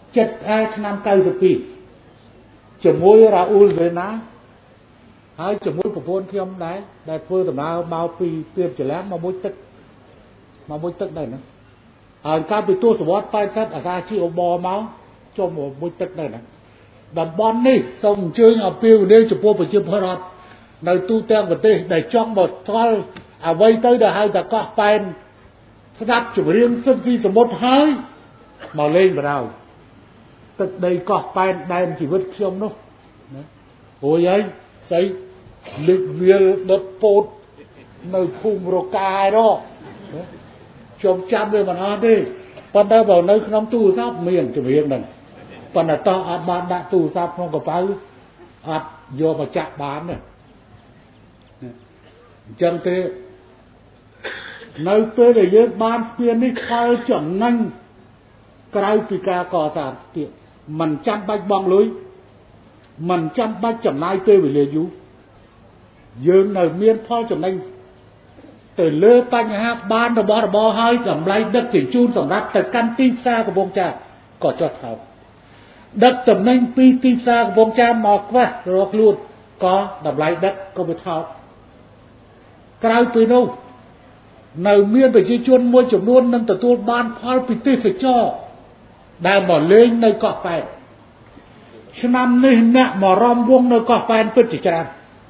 92ជាមួយរ៉ាអ៊ូលវេណាហើយជាមួយប្រពន្ធខ្ញុំដែរដែលធ្វើដំណើរមកពីពីបច្រឡំមកមុជទឹកដែរណាហើយកាលពីទសវត្ស80អាសាជីអបមកចុះមកមុជទឹកដែរណាតំបន់នេះសូមអញ្ជើញអំពាវនាវចំពោះប្រជាពលរដ្ឋនៅទូទាំងប្រទេសដែលចង់មកស្គាល់អ្វីទៅដែលហៅថាកោះប៉ែនស្ដាប់ចម្រៀងសិនស៊ីសមុទ្រហើយមកលេងបណ្ដោយទឹកដីកោះប៉ែនដែនជីវិតខ្ញុំនោះណាព្រោះហើយស្អីលឹកវាលដុតពោតនៅភូមិរកាយនោះខ្ញុំចាំវាមិនអត់ទេប៉ុន្តែបើនៅក្នុងទូរស័ព្ទមានចម្រៀងហ្នឹងប៉ុន្តែតោះអត់បានដាក់ទូរស័ព្ទក្នុងកប៉ៅអត់យកមកចាក់បានទេអញ្ចឹងទេនៅពេលដែលយើងបានស្ពាននេះខលចំណេញក្រៅពីការកសាងស្ពានមិនចាំបាច់បង់លុយមិនចាំបាច់ចំណាយពេលវេលាយូរយើងនៅមានផលចំណេញទៅលើបញ្ហាបានរបស់របរហើយតម្លៃដឹកជញ្ជូនសម្រាប់ទៅកាន់ទីផ្សារកំពង់ចាមក៏ចុះថោកដឹកតំណែងពីទីផ្សារកំពង់ចាមមកខ្វះរកខ្លួនក៏តម្លៃដឹកក៏វាថោកក្រៅពីនោះនៅមានប្រជាជនមួយចំនួននឹងទទួលបានផលពីទេសចរដែលមកលេងនៅកោះប៉ែនឆ្នាំនេះអ្នកមករំវងនៅកោះប៉ែនពិតជាច្រើន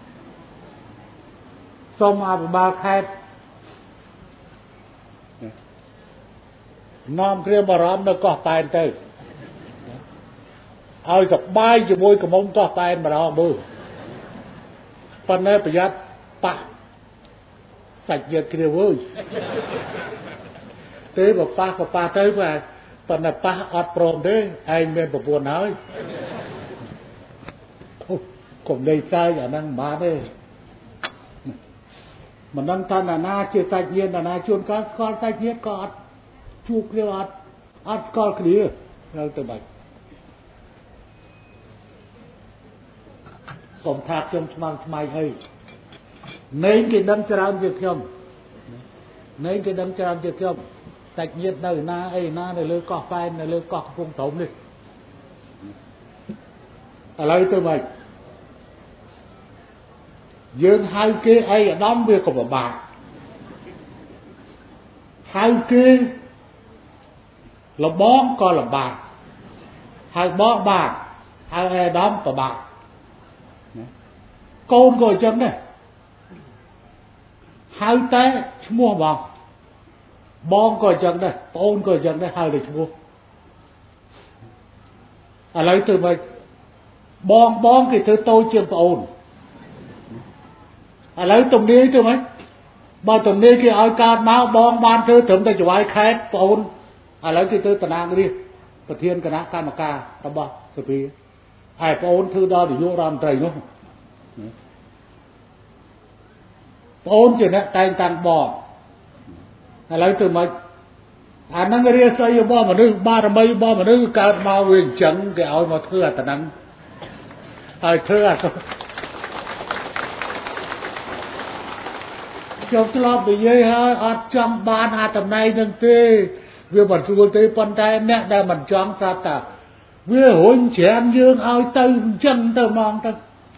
សូមអភិបាលខេត្តនាំគ្រាមអារម្មណ៍នៅកោះប៉ែនទៅឲ្យសប្បាយជាមួយកំមុំកោះប៉ែនម្ដងមើលប៉ុន្តែប្រយ័ត្នប៉ះសាច់យកគ្រាវអើយទេបើប៉ះក៏ប៉ះទៅបាទប៉ុន្តែប៉ះអត់ព្រមទេឯងមានប្រពន្ធហើយកុំដេកសើចអាហ្នឹងមិនបានទេមិនដឹងថាណាជាសាច់ញាតិណាជួនកាលស្គាល់សាច់ញាតិក៏អត់ជួបគ្នាអត់ស្គាល់គ្នាត្រូវទៅបាច់កុំថាខ្ញុំស្មងស្មៃអីណែគេដឹងច្រើនជាខ្ញុំណែគេដឹងច្រើនជាខ្ញុំសាច់ញាតិនៅណាអីណានៅលើកោះប៉ែននៅលើកោះកំពង់ធំនេះឥឡូវទៅបាច់យើងហៅគេអីអាដាមវាក៏ពិបាកហៅគេលបងក៏លំបាកហៅបងបាទហៅអាដាមពិបាកកូនក៏អញ្ចឹងដែរហៅតែឈ្មោះបងក៏អញ្ចឹងដែរប្អូនក៏អញ្ចឹងដែរហៅតែឈ្មោះឥឡូវទៅមកបងគេធ្វើតូចជាងប្អូនឥឡូវទំនាយទៅមកបើទំនាយគេឲ្យកើតមកបងបានធ្វើត្រឹមតែចង្វាយខេតប្អូនឥឡូវគេធ្វើតំណាងរាស្ត្រប្រធានគណៈកម្មការរបស់សភាហើយប្អូនធ្វើដល់នាយករដ្ឋមន្ត្រីនោះប្អូនជាអ្នកតែងតាំងបងឥឡូវទៅមកអាហ្នឹងរាសីរបស់មនុស្សបារមីរបស់មនុស្សកើតមកវាអញ្ចឹងគេឲ្យមកធ្វើអាតំណែងហើយធ្វើអាខ្ញុំធ្លាប់និយាយហើយអត់ចង់បានអាតំណែងនឹងទេវាមិនស្រួលទេប៉ុន្តែអ្នកដែលមិនចង់ស្រាប់តាវារុញច្រានយើងឲ្យទៅអញ្ចឹងទៅហ្មងទៅ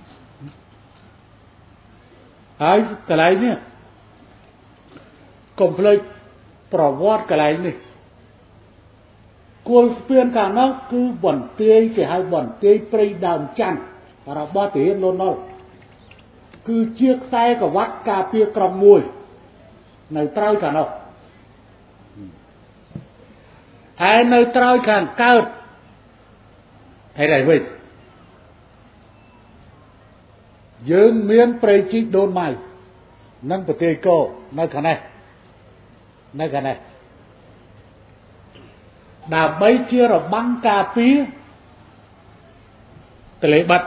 ហើយកន្លែងនេះកុំភ្លេចប្រវត្តិកន្លែងនេះគល់ស្ពានកាលនោះគឺបន្ទាយគេហៅបន្ទាយព្រៃដើមច័ន្ទរបស់ទាហានលន់នល់គឺជាខ្សែក្រវ៉ាត់ការពារក្រុមមួយនៅត្រើយខាងនោះហើយនៅត្រើយខាងកើតហើយដែរវិញយើងមានព្រៃជីកដូនម៉ៅនិងប្រទេសកោនៅខាងនេះដើម្បីជារបាំងការពារទលេបាត់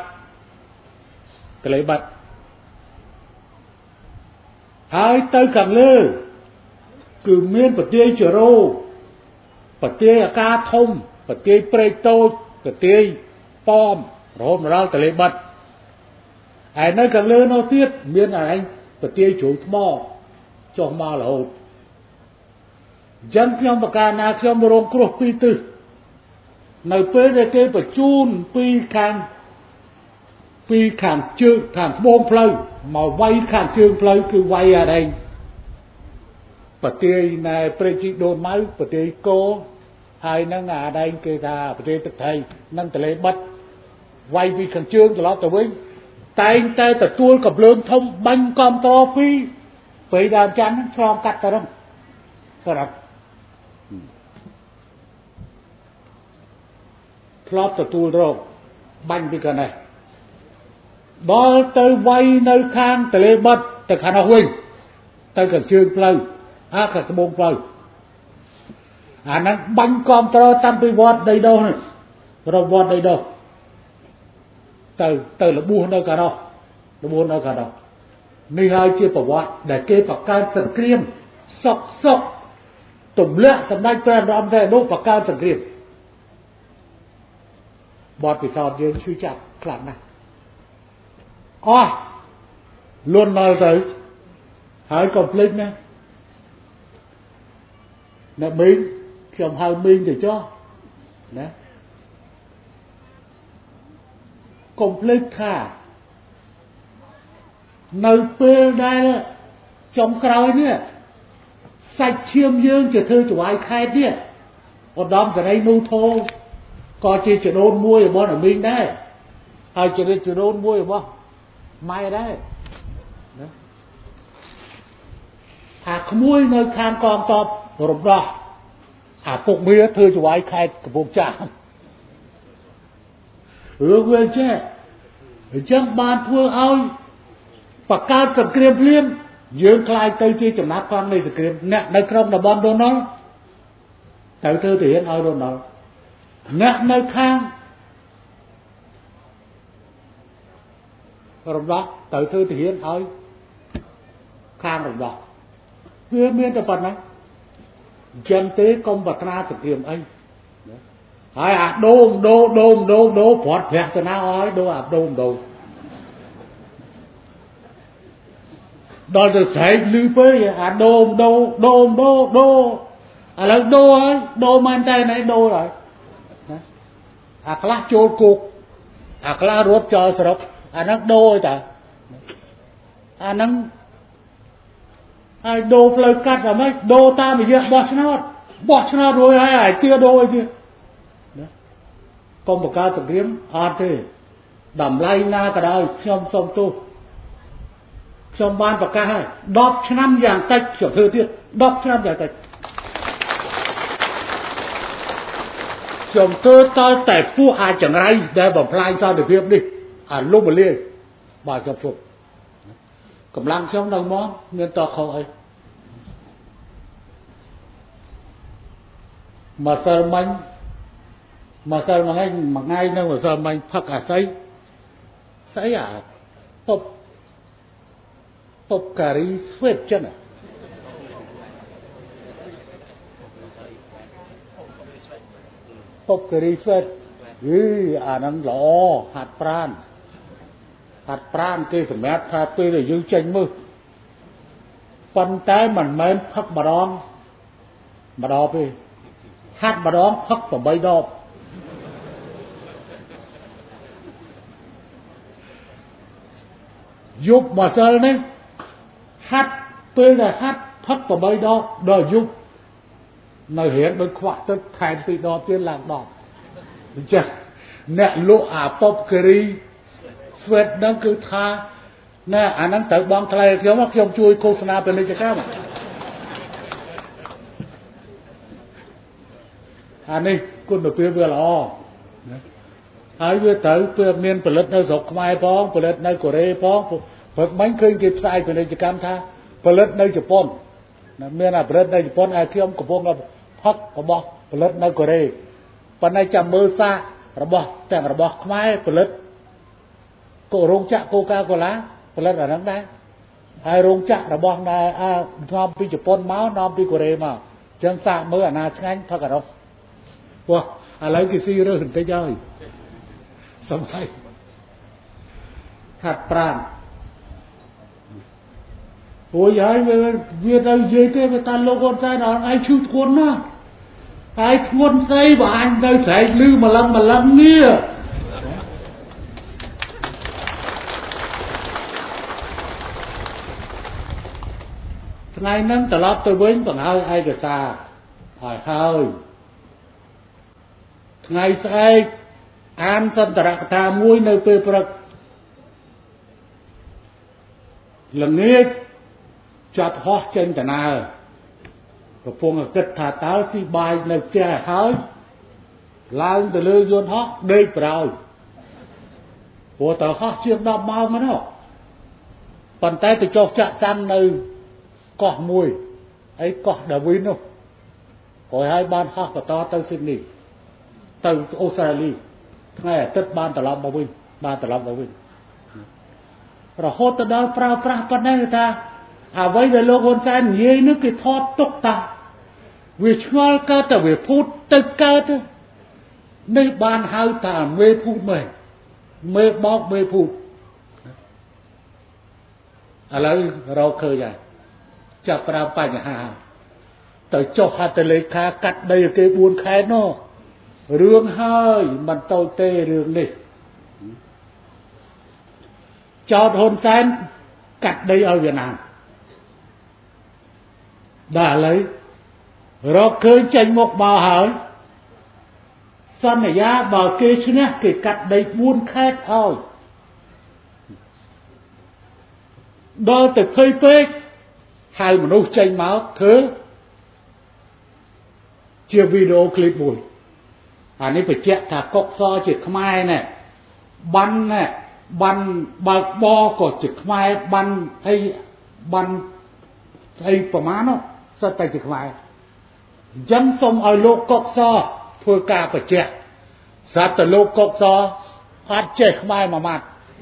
ហើយទៅខាងលើគឺមានប្រទេសចរោប្រទេសអាកាធំប្រទេសព្រែកតូចប្រទេសប៉មរហូតមកដល់ទលេបាត់ហើយនៅខាងលើនោះទៀតមានអីប្រទេសជ្រោយថ្មចុះមករហូតអញ្ចឹងខ្ញុំប្រកាសណាខ្ញុំរងគ្រោះពីរទិសនៅពេលដែលគេបញ្ជូនពីខាងជើងខាងត្បូងផ្លូវមកវាយខាងជើងផ្លូវគឺវាយអរែងប្រទេសណែព្រៃជីដូនម៉ៅប្រទេសកោហើយនឹងអាដែងគេថាប្រទេសទឹកថៃនិងទលេបាត់វាយពីខាងជើងត្រឡប់ទៅវិញតែងតែទទួលកំភ្លើងធំបាញ់គាំទ្រពីពេលដើមច័ន្ទឆ្លងកាត់ទៅរំទៅរកធ្លាប់ទទួលរោគបាញ់ពីកណេះដល់ទៅវាយនៅខាងទលេបាត់ទៅខាងនោះវិញទៅខាងជើងផ្លូវខាងត្បូងផ្លូវអាហ្នឹងបាញ់គាំទ្រតាំងពីវត្តដីដោះនេះរកវត្តដីដោះទៅលបួសនៅខាងនោះនេះហើយជាប្រវត្តិដែលគេបង្កើតសង្គ្រាមសុកទម្លាក់សម្ដេចព្រះបរមសីហនុបង្កើតសង្គ្រាមបទពិសោធន៍យើងឈឺចាប់ខ្លាំងណាស់អស់លន់ដល់ទៅហើយកុំភ្លេចណាអ្នកមីងខ្ញុំហៅមីងទៅចុះណាកុំភ្លេចថានៅពេលដែលចុងក្រោយនេះសាច់ឈាមយើងจะធ្វើចង្វាយខេតនេះឧត្តមសេនីយ៍នូថូក៏ជាចដូនមួយរបស់អ្នកមីងដែរហើយជាចដូនមួយរបស់ម៉ែដែរណាអាក្មួយនៅខាងកងទ័ពរំដោះអាពុកមាធ្វើចង្វាយខេតកំពង់ចាមរឿងវាចេះអញ្ចឹងបានធ្វើឲ្យបង្កើតសង្គ្រាមភ្លាមយើងខ្លាចទៅជាចំណាប់ផងនៃសង្គ្រាមអ្នកនៅក្នុងតំបន់ដូណុលទៅធ្វើទាហានឲ្យដូណុលអ្នកនៅខាងរំដោះទៅធ្វើទាហានឲ្យខាងរំដោះវាមានតែប៉ុណ្ណឹងអញ្ចឹងទេកុំប្រាថ្នាសង្គ្រាមអីហើយអាដូមព្រាត់ប្រាក់ទៅណាឲ្យដូរអាដូមដល់ទៅស្រែកលឺពេកអាដូមឥឡូវដូរហើយដូរមែនតែណែដូរហើយអាខ្លះចូលគុកអាខ្លះរត់ចោលស្រុកអាហ្នឹងដូរឲ្យតាអាហ្នឹងហើយដូរផ្លូវកាត់អាម៉េចដូរតាមរយៈបោះឆ្នោតរួចហើយអាទៀតដូរឲ្យទៀតណាកុំបង្កើតសង្គ្រាមអត់ទេតម្លៃណាក៏ដោយខ្ញុំសូមទោសខ្ញុំបានប្រកាសហើយ10ឆ្នាំយ៉ាងតិចខ្ញុំធ្វើទៀត10ឆ្នាំយ៉ាងតិចខ្ញុំធ្វើតតែពួកអាចង្រៃដែលបំផ្លាញសន្តិភាពនេះអាលុបលាយបាទខ្ញុំជប់កម្លាំងខ្ញុំនៅមកមានតខុសអីម្សិលមិញមួយថ្ងៃនឹងម្សិលមិញផឹកអាស្អីអាពុបការីស្វេតចឹងពុបការីស្វេតអាហ្នឹងល្អហាត់ប្រាណគេសម្រាប់ថាពេលដែលយើងចេញមើលប៉ុន្តែមិនមែនផឹកម្ដងទេហាត់ម្ដងផឹក8 ដបយប់ម្សិលនេះហាត់ពេលដែលហាត់ផឹក8 ដបដល់យប់នៅរៀនដូចខ្វះទឹកថែម2 ដបទៀតឡើង10អញ្ចឹងអ្នកលក់អាប៉ុបការីស្វេតហ្នឹងគឺថាណែអាហ្នឹងត្រូវបងថ្លៃខ្ញុំជួយឃោសនាពាណិជ្ជកម្មអានេះគុណភាពវាល្អណាហើយវាត្រូវពេលមានផលិតនៅស្រុកខ្មែរផងផលិតនៅកូរ៉េផងព្រឹកមិញឃើញគេផ្សាយពាណិជ្ជកម្មថាផលិតនៅជប៉ុនណាមានអាផលិតនៅជប៉ុនហើយខ្ញុំកំពុងផឹករបស់ផលិតនៅកូរ៉េប៉ុន្តែចាំមើលសារបស់ទាំងរបស់ខ្មែរផលិតរោងចក្រកូកាកូឡាផលិតអាហ្នឹងដែរហើយរោងចក្ររបស់ដែលនាំពីជប៉ុនមកនាំពីកូរ៉េមកអញ្ចឹងសាកមើលអាណាឆ្ងាញ់ផឹកអានោះព្រោះឥឡូវគេស៊ីរើសបន្តិចហើយសម័យហាត់ប្រាណអូយហើយវាទៅនិយាយទេវាតាលោកអូនតែដល់ឯងឈឺធ្ងន់ណាស់ហើយធ្ងន់ស្អីបើអញទៅស្រែកលឺម្លឹងនេះថ្ងៃហ្នឹងត្រឡប់ទៅវិញបង្ហើយឯកសារឲ្យហើយថ្ងៃស្អែកអានសន្តរកថាមួយនៅពេលព្រឹកល្ងាចจัดฮอเจนแต่นาก็พวงกึศถาตาสีใบในแจ่หายล้างแต่เลือยนฮอเด็กเปล่าหัวต่อฮอเชียงดอกเมามันเนาะปันแต่ตัวจอกจะซ้ำในเกาะมวยไอ้เกาะดาวินเนาะขอให้บ้านฮอก็ต่อเติมซิดนีย์เติมออสเตรเลียทั้งไงตึกบ้านตลอดมาวินบ้านตลอดมาวินเราโหดตะดาวปราปราปันนั่นตาเอาไว้ในโลกคนใจเย็นนึกทอดตกตาวิชงอลก็แต่วิพูดตึกเกิดในบ้านเฮาตาเมพูดเมบอกเมพูดอะไรเราเคยอย่างจะปราปัญหาแต่เจ้าฮัตเลขากัดในเกบุญแค่นอเรื่องเฮ้ยมันโตเตเรื่องนี้จอดหนแสนกัดในเอาเวียดนามได้เลยเราเคยใจงกมาหายสัญญาบอกเกชเนี่ยเกกัดในบุญแค่เอาโดยแต่เคยเป๊กให้มนุษย์ใจมาเธอเชียร์วิดีโอคลิปบุญอันนี้ไปเจ๊ถ้ากกซอจิตขมายเนี่ยบันเนี่ยบันบอก็จิตขมายบันให้ประมาณนั้นสไตล์จิตขมายยังส่งเอาโลกกกซอเพื่อการไปเจ๊สัตว์แต่โลกกกซออัดเจ๊ขมายมา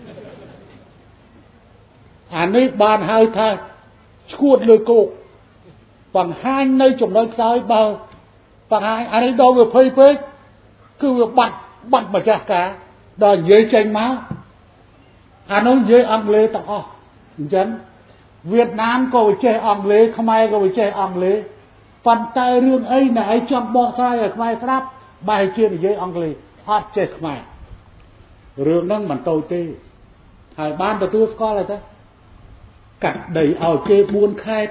อันนี้บานหายทายชุดเลยกูฝั่งห้างในจมน้อยซ้ายเบาฝั่งห้างอันนี้โดนแบบเพย์คือบัดมาจากกาโดนเยอะใจมาอันนั้นเยอะอังเลต่างอ๋อฉันเวียดนามก็ไปเจออังเลขมายก็ไปเจออังเลปันใต้เรื่องไอ้ไหนจำบอกใส่ขมายครับใบเชื่อเยอะอังเลฮัดเจอขมายเรื่องนั้นมันโตเต้หายบ้านตัวสกออะไรเต้กัดđầyเอาเจบุญแค่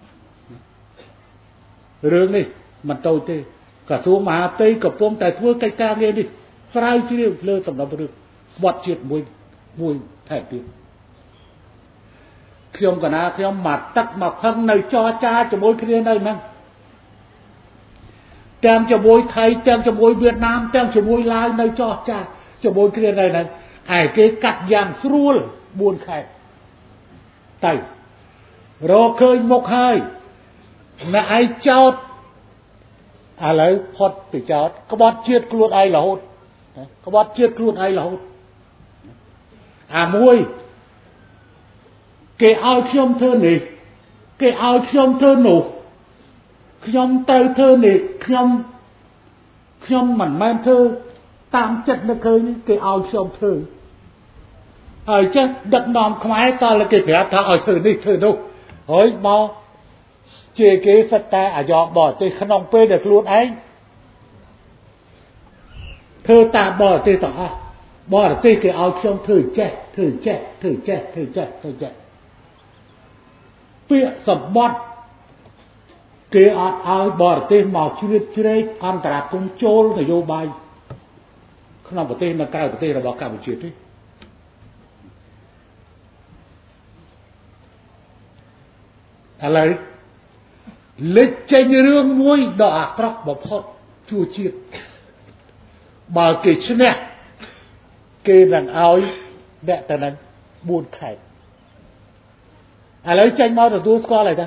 เรื่องนี้มันโตเต้กระทรวงมหาดไทยกับพวงแต่ทั่วใกล้กลางเองดิสลายชีวิตเลยสำหรับเรื่องวัดเจ็ดมวยแท้ติขยมกันนะขยมหมัดตักหมักพังในจอจ้าจะมวยเคลียร์ได้มั้งแตงจะมวยไทยแตงจะมวยเวียดนามแตงจะมวยลาวในจอจ้าจะมวยเคลียร์ได้นั้นไอ้เกกัดอย่างสรูลบุญแค่ไต่เราเคยมกให้ในไอ้จอดอะไรพอดไปจอดกบฏเชียดกลุ่นไอ้เหล่ากบฏเชียดกลุ่นไอ้เหล่ามวยเกเอาขยมเธอหนิเกเอาขยมเธอหนูขยมเตยเธอหนิขยมมันแม่เธอตามจัดนะเคยนี่เกเอาขยมเธอจะดักนอมขมายตอนละเกเผียถ้าเอาเธอนี่เธอดูเฮ้ยบอเจเกสตาอยากบอกเจขนมเป้เด็กล้วนไอ้เธอตาบอกเจต่อบอกเจเกเอาเชื่อมเธอแจ๊เปียสมบัติเกอาเอาบอกเจหมอกชีวิตชีวิตอันตรายกุมโจลแต่โยบายขนมประเทศนักการประเทศเราบอกการบุญชีที่อะไรเล็กใจเรื่องมวยดอกกรอกบอกพอดชูชีพบาเกชเนี่ยเกนังเอาแดะแต่นั้นบูนไข่อะไรใจมาแต่ตัวสกออะไรกัน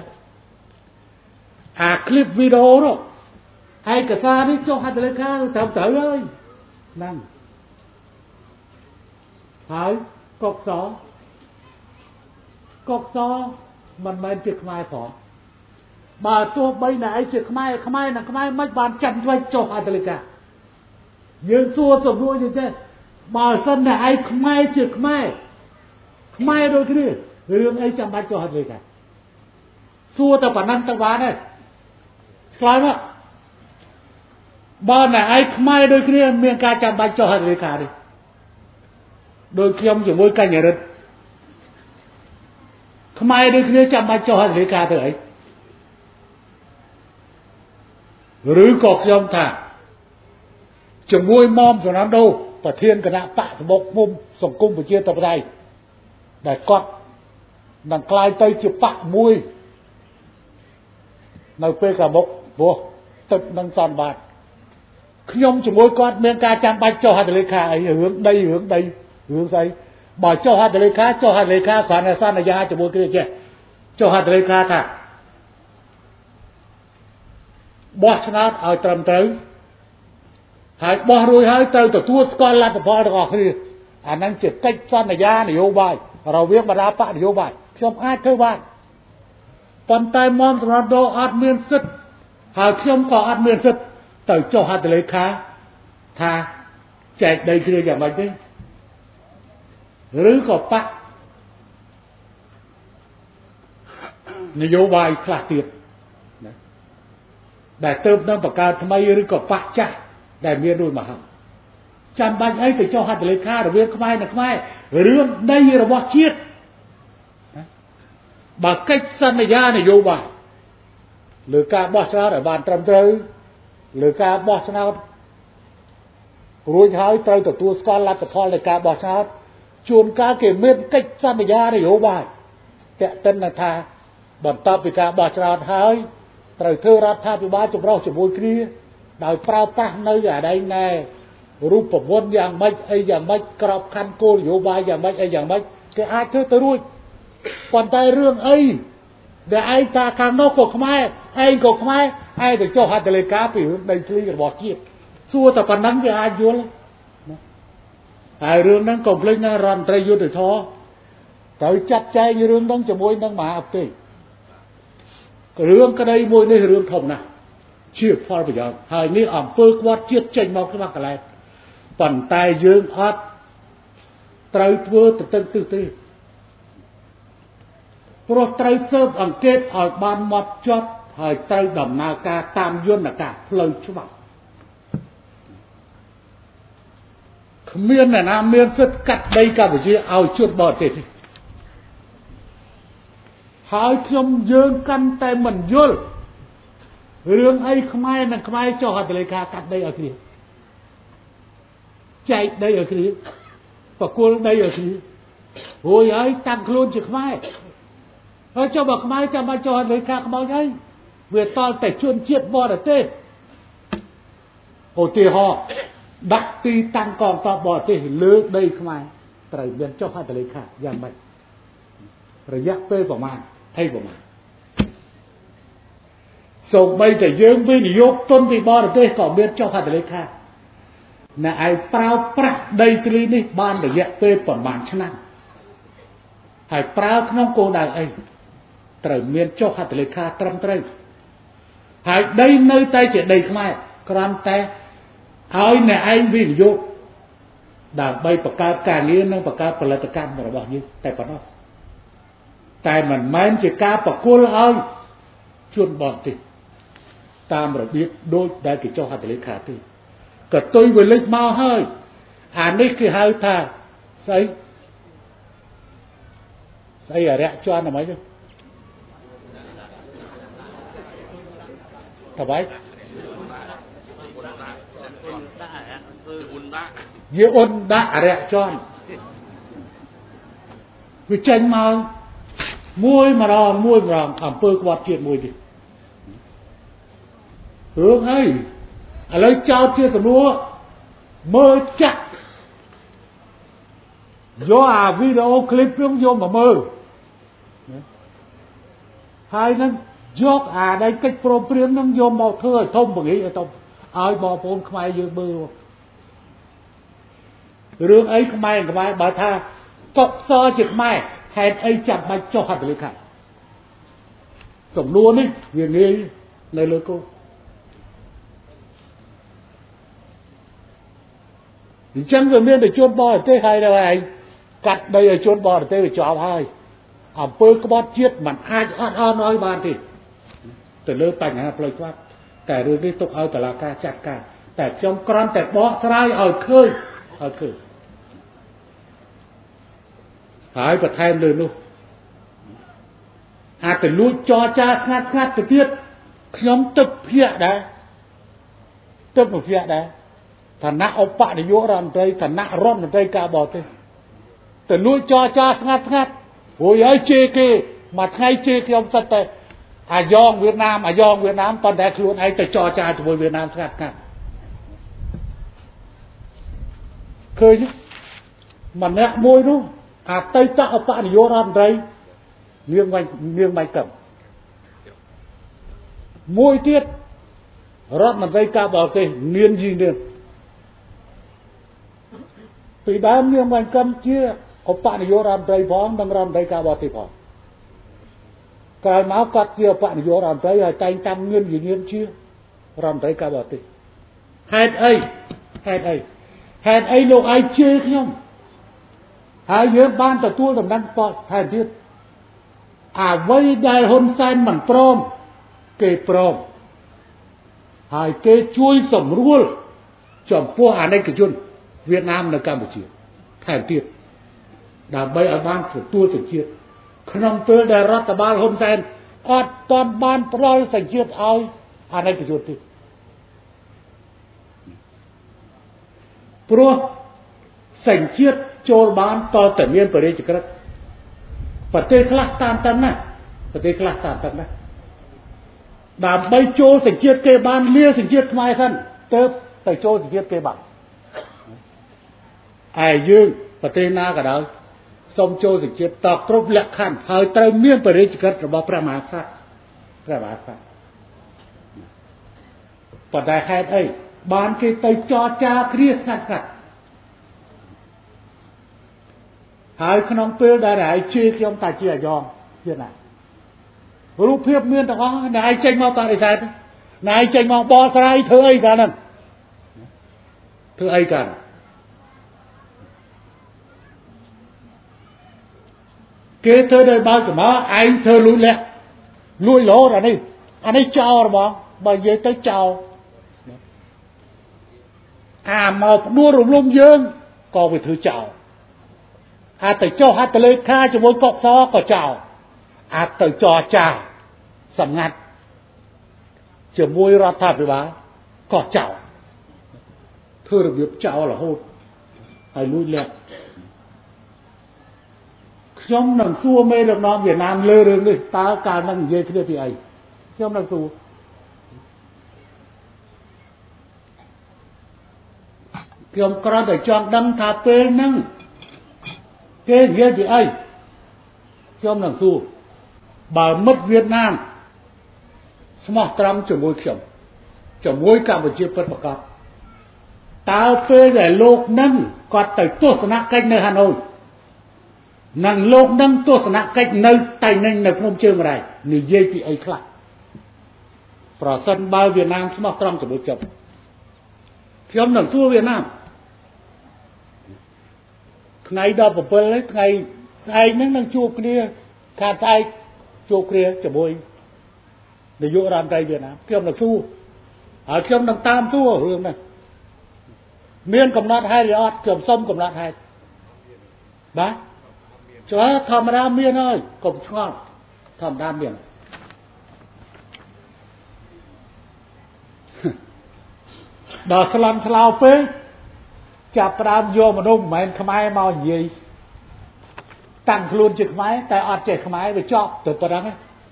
คลิปวิดีโอเนาะไอ้กระซานี่เจ้าหัดเลยข้าวทำเต๋อเลยนั่นหายกอกซอมันไม่เจ็บไม้ผอมบาตัวใบไหนเจ็บไม้นะไม้ไม่บานจันไว้จบอัตลิกายืนตัวสมรู้อยู่เจ้บาสันไหนไม้เจ็บไม้โดยคือเรื่องไอ้จำบัดจบอัตลิกาสู้แต่ปนันตะวันเนี่ยกลายว่าบาไหนไม้โดยคือเมียงการจำบัดจบอัตลิกาดิโดยเคียมอยู่มวยกันอย่างนั้นทำไมโดยคือจำบัดจบอัตลิกาเถอะหรือกอกยอมท่าจะมวยมอมสนามดูประเทียนคณะปะสมบมุมส่งกุ้มไปเชียร์ต่อไปได้กอดนังกลายเตยจะปะมวยនៅពេលកាមុខព្រោះទឹកនឹងសន្និបាតខ្ញុំជាមួយគាត់មានការចាំបាច់ចុះហត្ថលេខាអីរឿងដីរឿងស្អីបើចុះហត្ថលេខាគ្រាន់តែសន្យាជាមួយគ្នាចេះចុះហត្ថលេខាថាបោះឆ្នោតឲ្យត្រឹមត្រូវហើយបោះរួចហើយត្រូវទទួលស្គាល់លទ្ធផលទាំងអស់គ្នាអាហ្នឹងជាកិច្ចសន្យានយោបាយរវាងបណ្ដាបកនយោបាយខ្ញុំអាចធ្វើបានប៉ុន្តែមុំត្រង់ដោអត់មានសិទ្ធិហើយខ្ញុំក៏អត់មានសិទ្ធិទៅចុះហត្ថលេខាថាចែកដីគ្នាយ៉ាងម៉េចទេឬក៏បកនយោបាយខ្លះទៀតដែលទៅនឹងបង្កើតថ្មីឬក៏បកចាស់ដែលមានរួចមកហើយចាំបាច់អីទៅចុះហត្ថលេខារវាងខ្មែរនិងខ្មែររឿងដីរបស់ជាតិបើកិច្ចសន្យានយោបាយលើការបោះឆ្នោតឲ្យបានត្រឹមត្រូវលើការបោះឆ្នោតរួចហើយត្រូវទទួលស្គាល់លទ្ធផលនៃការបោះឆ្នោតជួនកាលគេមានកិច្ចសន្យានយោបាយតែកតិនថាបន្ទាប់ពីការបោះឆ្នោតហើយត្រូវធ្វើរដ្ឋាភិបាលចម្រុះជាមួយគ្នាដោយប្រើប្រាស់នៅអាដែងណែរូបមន្តយ៉ាងម៉េចអីយ៉ាងម៉េចក្របខ័ណ្ឌគោលនយោបាយយ៉ាងម៉េចអីយ៉ាងម៉េចគេអាចធ្វើទៅរួចប៉ុន្តែរឿងអីដែលឯងថាខាងនោះក៏ខ្មែរឯងក៏ខ្មែរឯងទៅចុះហត្ថលេខាពីរឿងដីធ្លីរបស់ជាតិសួរតែប៉ុណ្ណឹងវាអាចយល់ហើយរឿងហ្នឹងកុំភ្លេចណារដ្ឋមន្ត្រីយុទ្ធធរត្រូវចាត់ចែងរឿងហ្នឹងជាមួយនឹងមហាអធិរឿងក្តីមួយនេះរឿងធំណាស់ជាផលប្រយោជន៍ហើយនេះអំពើគាត់ជាតិចេញមកច្បាស់កន្លែងប៉ុន្តែយើងអត់ត្រូវធ្វើទៅទឹកទេព្រោះត្រូវស៊ើបអង្កេតឲ្យបានម៉ត់ចត់ហើយត្រូវដំណើរការតាមយន្តការផ្លូវច្បាប់គ្មានអ្នកណាមានសិទ្ធិកាត់ដីកម្ពុជាឲ្យជនបរទេសទេហើយខ្ញុំយើងកាន់តែមិនយល់រឿងអីខ្មែរនិងខ្មែរចុះហត្ថលេខាកាត់ដីឲ្យគ្នាចែកដីឲ្យគ្នាបកគលដីឲ្យគ្នារួចហើយតាំងខ្លួនជាខ្មែរហើយចុះបើខ្មែរចាំបាច់ចុះហត្ថលេខាខ្មោចហើយវាតល់តែជនជាតិបរទេសឧទាហរណ៍ដាក់ទីតាំងកងទ័ពបរទេសលើដីខ្មែរត្រូវមានចុះហត្ថលេខាយ៉ាងម៉េចរយៈពេលប្រមាណ20ប្រមាណសូម្បីតែយើងវិនិយោគទុនពីបរទេសក៏មានចុះហត្ថលេខាអ្នកឯងប្រើប្រាស់ដីធ្លីនេះបានរយៈពេលប្រមាណឆ្នាំហើយប្រើក្នុងគោលដៅអីត្រូវមានចុះហត្ថលេខាត្រឹមត្រូវហើយដីនៅតែជាដីខ្មែរគ្រាន់តែឲ្យអ្នកឯងវិនិយោគដើម្បីបង្កើតការងារនិងបង្កើតផលិតកម្មរបស់យើងតែប៉ុណ្ណោះតែមិនមែនជាការប្រគល់ឲ្យជនបរទេសតាមរបៀបដូចដែលគេចុះហត្ថលេខាទេក៏ទុយវាលេចមកហើយអានេះគេហៅថាស្អីអរិយជនអ្ហ្មងទៅតើបាយយអ៊ុនដាក់អរិយជនវាចេញមកមួយម្ដងអំពើក្បត់ជាតិមួយទៀតរឿងអីឥឡូវចោតជាសំណួរមើលចាក់យកអាវីដេអូឃ្លីបខ្ញុំយកមកមើលហើយនឹងយកអាដែលកិច្ចព្រមព្រៀងនឹងយកមកធ្វើឲ្យធំបង្រៀនឲ្យបងប្អូនខ្មែរយើងមើលរឿងអីខ្មែរបើថាកុកសជាខ្មែរហេតុអីចាំបាច់ចុះហត្ថលេខាសំណួរនេះវាងាយនៅលើគោអញ្ចឹងវាមានតែជនបរទេសហើយដែរឯងកាត់ដីឲ្យជនបរទេសវាចប់ហើយអំពើក្បត់ជាតិមិនអាចអត់អន់ឲ្យបានទេទៅលើបញ្ហាផ្លូវច្បាប់តែរឿងនេះទុកឲ្យតុលាការចាត់ការតែខ្ញុំគ្រាន់តែបកស្រាយឲ្យឃើញហើយបន្ថែមលើនោះអាចទៅលួចចរចាស្ងាត់ទៅទៀតខ្ញុំទឹកភ័ក្រដែរឋានៈឧបនាយករដ្ឋមន្ត្រីឋានៈរដ្ឋមន្ត្រីការបរទេសទៅលួចចរចាស្ងាត់រួចហើយជេរគេមួយថ្ងៃជេរខ្ញុំទៅតែអាយ៉ងវៀតណាមប៉ុន្តែខ្លួនឯងទៅចរចាជាមួយវៀតណាមស្ងាត់ៗឃើញម្នាក់មួយនោះអតីតឧបនាយករដ្ឋមន្ត្រីនាងបាញ់កឹមមួយទៀតរដ្ឋមន្ត្រីការបរទេសនាងយីនាងពីដើមនាងបាញ់កឹមជាឧបនាយករដ្ឋមន្ត្រីផងនិងរដ្ឋមន្ត្រីការបរទេសផងក្រោយមកគាត់ជាឧបនាយករដ្ឋមន្ត្រីហើយតែងតាំងនាងយីនាងជារដ្ឋមន្ត្រីការបរទេសហេតុអីលោកឯងជេរខ្ញុំហើយយើងបានទទួលដំណឹងថែមទៀតអ្វីដែលហ៊ុនសែនមិនព្រមគេព្រមហើយគេជួយសម្រួលចំពោះអាណិកជនវៀតណាមនៅកម្ពុជាថែមទៀតដើម្បីឲ្យបានទទួលសញ្ជាតិក្នុងពេលដែលរដ្ឋបាលហ៊ុនសែនអត់ទាន់បានផ្ដល់សញ្ជាតិឲ្យអាណិកជនទេព្រោះសញ្ជាតិចូលបានតតែមានបរិយាក្រិតប្រទេសខ្លះតាមតាំងណាដើម្បីចូលសញ្ជាតិគេបានលាសញ្ជាតិខ្មែរសិនទៅចូលសញ្ជាតិគេបានហើយយើងប្រទេសណាក៏ដោយសូមចូលសញ្ជាតិតគ្រប់លក្ខខណ្ឌហើយត្រូវមានបរិយាក្រិតរបស់ព្រះមហាក្សត្រប៉ុន្តែហេតុអីបានគេទៅចរចាគ្នាស្ងាត់ហើយក្នុងពេលដែលឯងជេរខ្ញុំតាជាអាយ៉ងទៀតណារូបភាពមានទាំងអស់ណែឯងចេញមកបដិសេធណែឯងចេញមកបកស្រាយធ្វើអីកាលហ្នឹងគេធ្វើដោយបើកចំហឯងធ្វើលួចលាក់លួចលោតអានេះចោលរបស់បើនិយាយទៅចោលអាមកផ្ដួលរំលំយើងក៏វាធ្វើចោលអាចទៅចុះហត្ថលេខាជាមួយកុកសក៏ចោលអាចទៅចរចាសម្ងាត់ជាមួយរដ្ឋាភិបាលក៏ចោលធ្វើរបៀបចោលរហូតហើយលួចលាក់ខ្ញុំនឹងសួរមេដឹកនាំវៀតណាមលើរឿងនេះតើកាលនឹងនិយាយគ្នាពីអីខ្ញុំនឹងសួរខ្ញុំគ្រាន់តែចង់ដឹងថាពេលហ្នឹងគេនិយាយពីអីខ្ញុំនឹងសួរបើមិត្តវៀតណាមស្មោះត្រង់ជាមួយខ្ញុំជាមួយកម្ពុជាពិតប្រាកដតើពេលដែលលោកនឹងគាត់ទៅទស្សនកិច្ចនៅហាណូយនិងលោកនឹងទស្សនកិច្ចនៅតៃninhនៅភ្នំជើងរ៉ែកនិយាយពីអីខ្លះប្រសិនបើវៀតណាមស្មោះត្រង់ជាមួយខ្ញុំនឹងសួរវៀតណាមថ្ងៃ17ថ្ងៃស្អែកហ្នឹងនឹងជួបគ្នាខាងស្អែកជួបគ្នាជាមួយនាយករដ្ឋមន្ត្រីវៀតណាមខ្ញុំនឹងសួរហើយខ្ញុំនឹងតាមសួររឿងហ្នឹងមានកំណត់ហេតុឬអត់ខ្ញុំសុំកំណត់ហេតុបាទចុះធម្មតាមានហើយកុំឆ្ងល់ធម្មតាមានដល់ស្លន់ស្លោពេកចាប់ផ្ដើមយកមនុស្សមិនមែនខ្មែរមកនិយាយតាំងខ្លួនជាខ្មែរតែអត់ចេះខ្មែរវាចប់ទៅប៉ុណ្ណឹង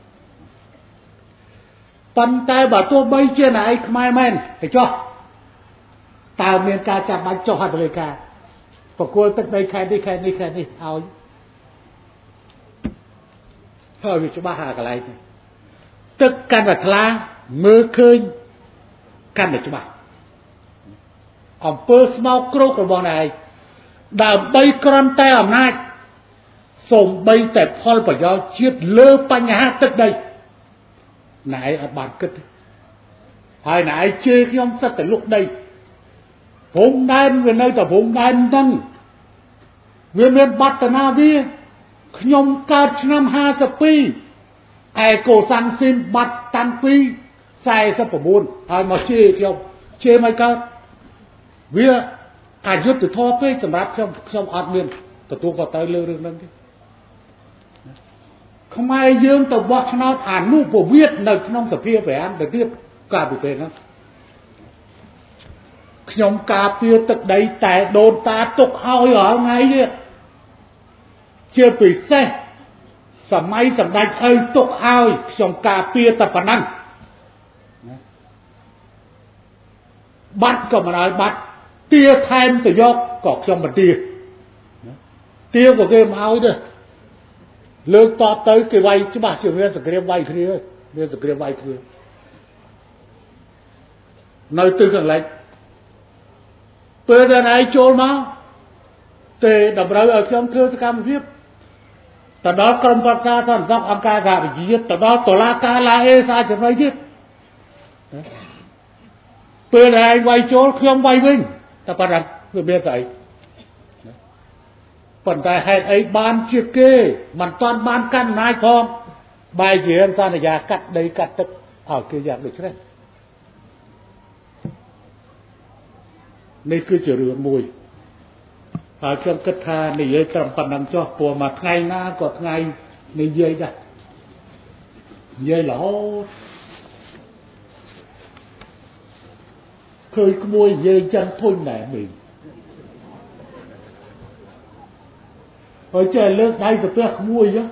ប៉ុន្តែបើទោះបីជាណែឯងខ្មែរមែនទៅចុះតើមានការចាប់បាច់ចុះហត្ថលេខាប្រគល់ទឹកដីខេត្តនេះឲ្យហើយវាច្បាស់អាកន្លែងទឹកកាន់តែថ្លាមើលឃើញកាន់តែច្បាស់អំពើស្មោកគ្រោករបស់ណែឯងដើម្បីគ្រាន់តែអំណាចសូម្បីតែផលប្រយោជន៍ជាតិលើបញ្ហាទឹកដីណែឯងអត់បានគិតហើយណែឯងជេរខ្ញុំសិតតែលុកដីព្រំដែនវានៅតែព្រំដែនហ្នឹងវាមានបត្តនាវាខ្ញុំកើតឆ្នាំ52ឯកូសាំងស៊ីនបាត់តាំងពី49ហើយមកជេរខ្ញុំជេរមិនកើតវាអយុត្តិធម៌ពេកសម្រាប់ខ្ញុំអត់មានទទួលខុសត្រូវលើរឿងហ្នឹងទេខ្មែរយើងទៅបោះឆ្នោតអនុប្រវត្តិនៅក្នុងសភាប្រាំទៅទៀតកាលពីពេលហ្នឹងខ្ញុំការពារទឹកដីតែដូនតាទុកឲ្យរាល់ថ្ងៃនេះជាពិសេសសម័យសម្ដេចឪទុកឲ្យខ្ញុំការពារតែប៉ុណ្ណឹងបាត់ក៏មិនឲ្យបាត់ទាថែមទៅយកក៏ខ្ញុំមិនទាទាក៏គេមិនឲ្យទេលើកតបទៅគេវាយច្បាស់ជាមានសង្គ្រាមវាយគ្នាមានសង្គ្រាមវាយគ្នានៅទិសខាងលិចពេលដែលឯងចូលមកទេតម្រូវឲ្យខ្ញុំធ្វើសកម្មភាពទៅដល់ក្រុមប្រឹក្សាសន្តិសុខអង្គការសហប្រជាជាតិទៅដល់តុលាការឡាអេសាចំណុយទៀតពេលដែលឯងវាយចូលខ្ញុំវាយវិញតែប៉ុណ្ណឹងវាមានស្អីប៉ុន្តែហេតុអីបានជាគេមិនតាន់បានកាន់អំណាចផងបែរជាសន្យាកាត់ដីកាត់ទឹកឲ្យគេយ៉ាងដូចនេះនេះគឺជារឿងមួយហើយខ្ញុំគិតថានិយាយត្រឹមប៉ុណ្ណឹងចុះព្រោះមួយថ្ងៃណាក៏ថ្ងៃនិយាយដែរនិយាយរហូតឃើញក្មួយនិយាយចឹងធុញដែរមីងហើយចេះលើកដៃទៅផ្ទះក្មួយចឹង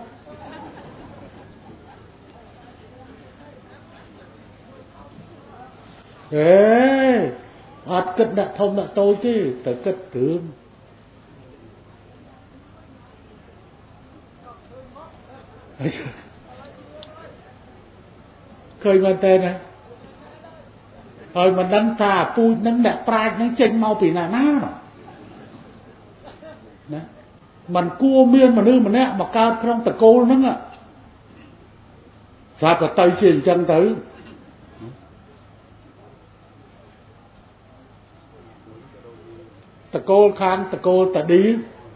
អត់គិតដាក់ធំដាក់តូចទេតែគិតគ្រឿងឃើញមែនតើណាហើយមិនដឹងថាពូជនឹងអ្នកប្រាជ្ញនឹងចេញមកពីណាណាมันគួរមានមនុស្សម្នាក់មកកើតក្នុងតកូលហ្នឹងស្រាប់តែទៅជាអញ្ចឹងទៅតកូលខាងតកូលតាឌី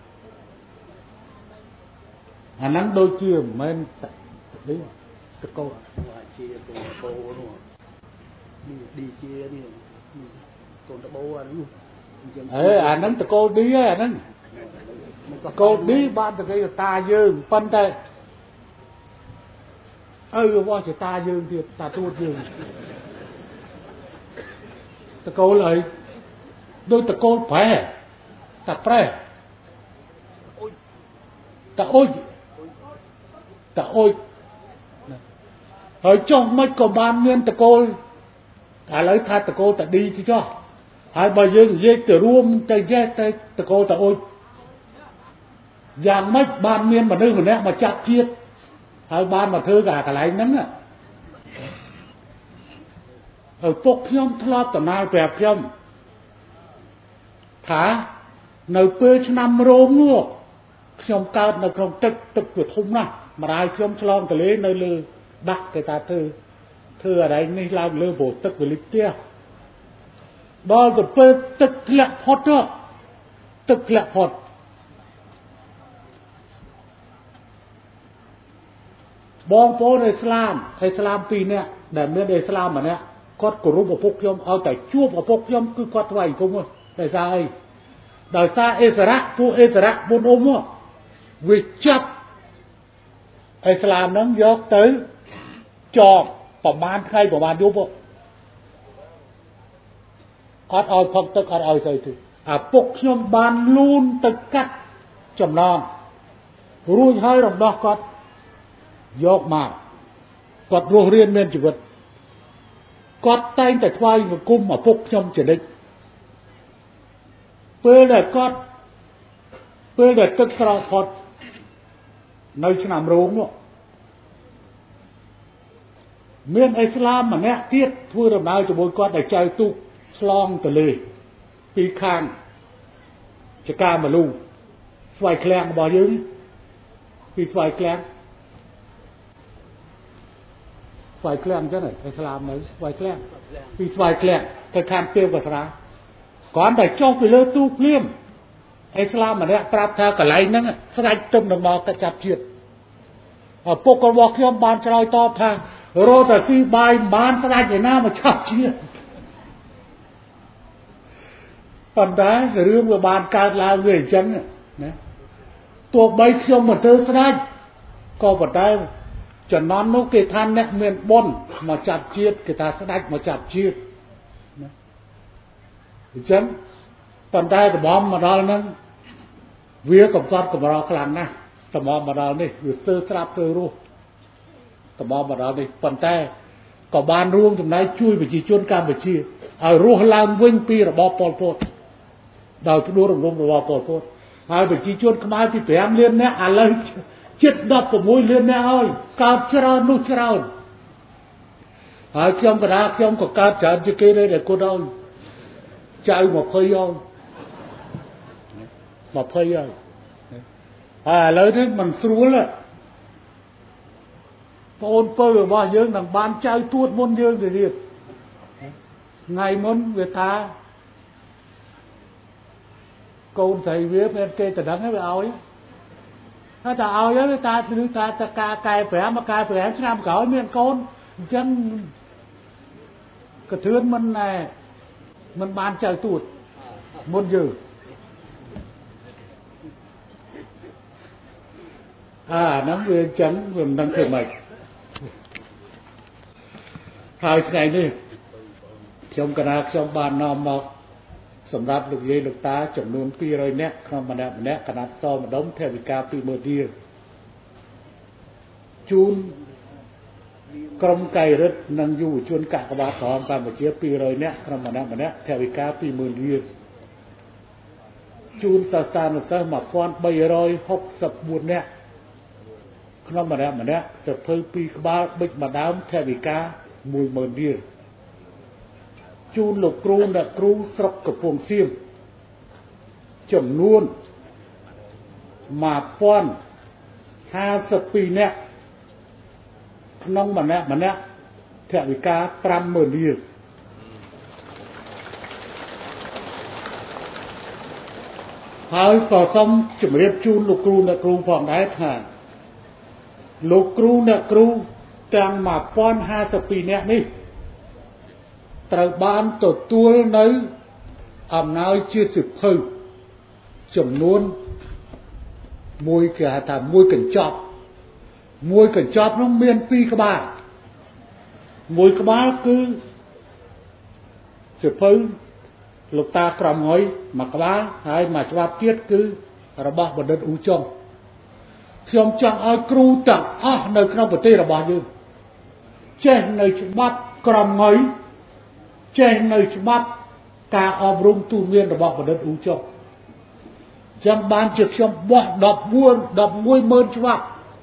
អាហ្នឹងដូចជាមិនមែននេះតកូលជាកូនបោនោះនេះឌីជានេះកូនតបោអានោះអាហ្នឹងតកូលឌីហើយអាហ្នឹងតកូលឌីបានតែគេតាយើងប៉ុន្តែរបស់ជាតាយើងទៀតតាទួតយើងតកូលអីដូចតកូលប្រែតាប្រែតាអុយហើយចុះមិនក៏បានមានតកូលឥឡូវថាតកូលតាឌីទៅចុះហើយបើយើងនិយាយទៅរួមទៅចេះទៅតកូលតាអុយយ៉ាងម៉េចបានមានមនុស្សម្នាក់មកចាប់ជាតិហើយបានមកធ្វើការកន្លែងហ្នឹងហើយពុកខ្ញុំធ្លាប់ដំណើរប្រាប់ខ្ញុំថានៅពេលឆ្នាំរោមនោះខ្ញុំកើតនៅក្នុងទឹកវាធំណាស់ម្ដាយខ្ញុំឆ្លងទន្លេនៅលើដាក់គេថាធ្វើអីនេះឡើងលើព្រោះទឹកវាលិចផ្ទះដល់ទៅពេលទឹកធ្លាក់ផុតបងប្អូនអ៊ីស្លាម2នាក់ដែលមានអ៊ីស្លាមម្នាក់គាត់គោរពឪពុកខ្ញុំឲ្យតែជួបឪពុកខ្ញុំគឺគាត់ថ្វាយអង្គមដោយសារអីដោយសារអ៊ីសរ៉ាពួកអ៊ីសរ៉ាបុនអ៊ុំវាចាប់អ៊ីស្លាមហ្នឹងយកទៅចោលប្រហែលថ្ងៃប្រហែលយប់អត់ឲ្យផឹកទឹកអត់ឲ្យស្អីទេអាពុកខ្ញុំបានលូនទៅកាត់ចំណងរួចហើយរំដោះគាត់យកមកគាត់រស់រៀនមានជីវិតគាត់តែងតែថ្វាយបង្គំឪពុកខ្ញុំជានិច្ចពេលដែលទឹកស្រកផុតនៅឆ្នាំរោងនោះមានអ៊ីស្លាមម្នាក់ទៀតធ្វើដំណើរជាមួយគាត់ដែលចៅទូកឆ្លងទន្លេពីខាងចកាមលូស្វាយឃ្លាំងរបស់យើងពីស្វាយឃ្លាំងអញ្ចឹងអ៊ីស្លាមនៅស្វាយឃ្លាំងពីស្វាយឃ្លាំងទៅខាងពីវកស្រាគ្រាន់តែចុះពីលើទូកភ្លាមអ៊ីស្លាមម្នាក់ប្រាប់ថាកន្លែងហ្នឹងស្ដេចទំនមកចាប់ជាតិឪពុករបស់ខ្ញុំបានឆ្លើយតបថារត់តែស៊ីបាយបានស្ដេចឯណាមកចាប់ជាតិប៉ុន្តែរឿងវាបានកើតឡើងវាអញ្ចឹងណាទោះបីខ្ញុំមិនធ្វើស្ដេចក៏ប៉ុន្តែចំណន់នោះគេថាអ្នកមានបុណ្យមកចាប់ជាតិគេថាស្ដេចមកចាប់ជាតិណាអញ្ចឹងប៉ុន្តែតំបន់មកដល់ហ្នឹងវាកំសត់កម្រខ្លាំងណាស់តំបម្ដងនេះវាស្ទើរស្រាប់ទៅរស់តំបម្ដងនេះប៉ុន្តែក៏បានរួមចំណែកជួយប្រជាជនកម្ពុជាឲ្យរស់ឡើងវិញពីរបបប៉ុលពតដោយផ្ដួលរំលំរបបប៉ុលពតហើយប្រជាជនខ្មែរពី5លាននាក់ឥឡូវជិត16លាននាក់ហើយកើតច្រើននោះច្រើនហើយខ្ញុំក៏កើតច្រើនជាងគេដែរគុណអើយចៅ20ហើយ20ហើយហើយឥឡូវនេះมันស្រួលបងពៅរបស់យើងនឹងបានចៅទួតមុនយើងទៅទៀតថ្ងៃមុនវាថាកូនស្រីវាមានគេតដឹងវាឲ្យថាតើឲ្យវាថាតការកែ5ឆ្នាំក្រោយមានកូនអញ្ចឹងកធឿនមិនបានចៅទួតមុនយើងហ្នឹងវាអញ្ចឹងវាមិនដឹងធ្វើម៉េចហើយថ្ងៃនេះខ្ញុំបាននាំមកសម្រាប់លោកយាយលោកតាចំនួន200នាក់ក្នុងម្នាក់កណាត់សម្ដុំថវិកា20000រៀលជូនក្រុមកៃរិទ្ធនិងយុវជនកកបាតក្រមកម្ពុជា200នាក់ក្នុងម្នាក់ថវិកា20000រៀលជូនសាសានុសិស្ស1364នាក់ក្នុងម្នាក់សភៅ2ក្បាលបិចម្ដើមថវិកា10000រៀលជូនលោកគ្រូអ្នកគ្រូស្រុកកំពង់សៀមចំនួន1052នាក់ក្នុងម្នាក់ថវិកា50000រៀលហើយក៏សូមជម្រាបជូនលោកគ្រូអ្នកគ្រូផងដែរថាលោកគ្រូអ្នកគ្រូទាំង1052នាក់នេះត្រូវបានទទួលនៅអំណោយជាសិភៅចំនួនមួយគេហៅថាមួយកញ្ចប់នោះមាន2ក្បាលមួយក្បាលគឺសិភៅលោកតាក្រមហើយមួយក្បាលហើយមួយច្បាប់ទៀតគឺរបស់បណ្ឌិតអ៊ូចុងខ្ញុំចង់ឲ្យគ្រូទាំងអស់នៅក្នុងប្រទេសរបស់យើងចេះនៅច្បាប់ក្រមហើយចេះនៅច្បាប់ការអប់រំទូនមានរបស់បណ្ឌិតអ៊ូចុងចាំបានជាខ្ញុំបោះ11000ច្បាប់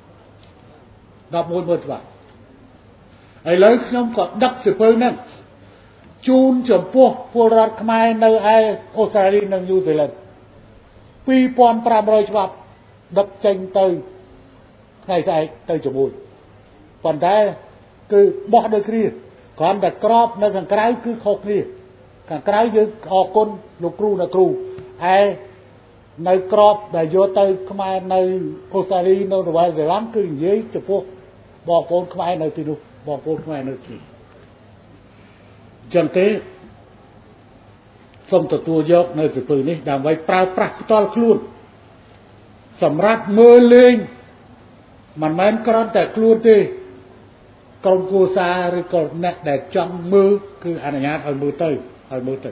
11000ច្បាប់ឥឡូវខ្ញុំក៏ដឹកសិភៅហ្នឹងជូនចំពោះពលរដ្ឋខ្មែរនៅឯអូស្ត្រាលីនិងញូហ្សេឡង់2500ច្បាប់ដឹកចេញទៅថ្ងៃស្អែកទៅជាមួយប៉ុន្តែគឺបោះដូចគ្នាគ្រាន់តែក្របនៅខាងក្រៅគឺខុសគ្នាខាងក្រៅយើងអរគុណលោកគ្រូអ្នកគ្រូឯនៅក្របដែលយកទៅខ្មែរនៅអូស្ត្រាលីនៅនូវែលសេឡង់គឺនិយាយចំពោះបងប្អូនខ្មែរនៅទីនោះបងប្អូនខ្មែរនៅទីចឹងទេសូមទទួលយកនៅសិភៅនេះដើម្បីប្រើប្រាស់ផ្ទាល់ខ្លួនសម្រាប់មើលលេងមិនមែនគ្រាន់តែខ្លួនទេក្រុមគ្រួសារឬក៏អ្នកដែលចង់មើលគឺអនុញ្ញាតឲ្យមើលទៅបន្ត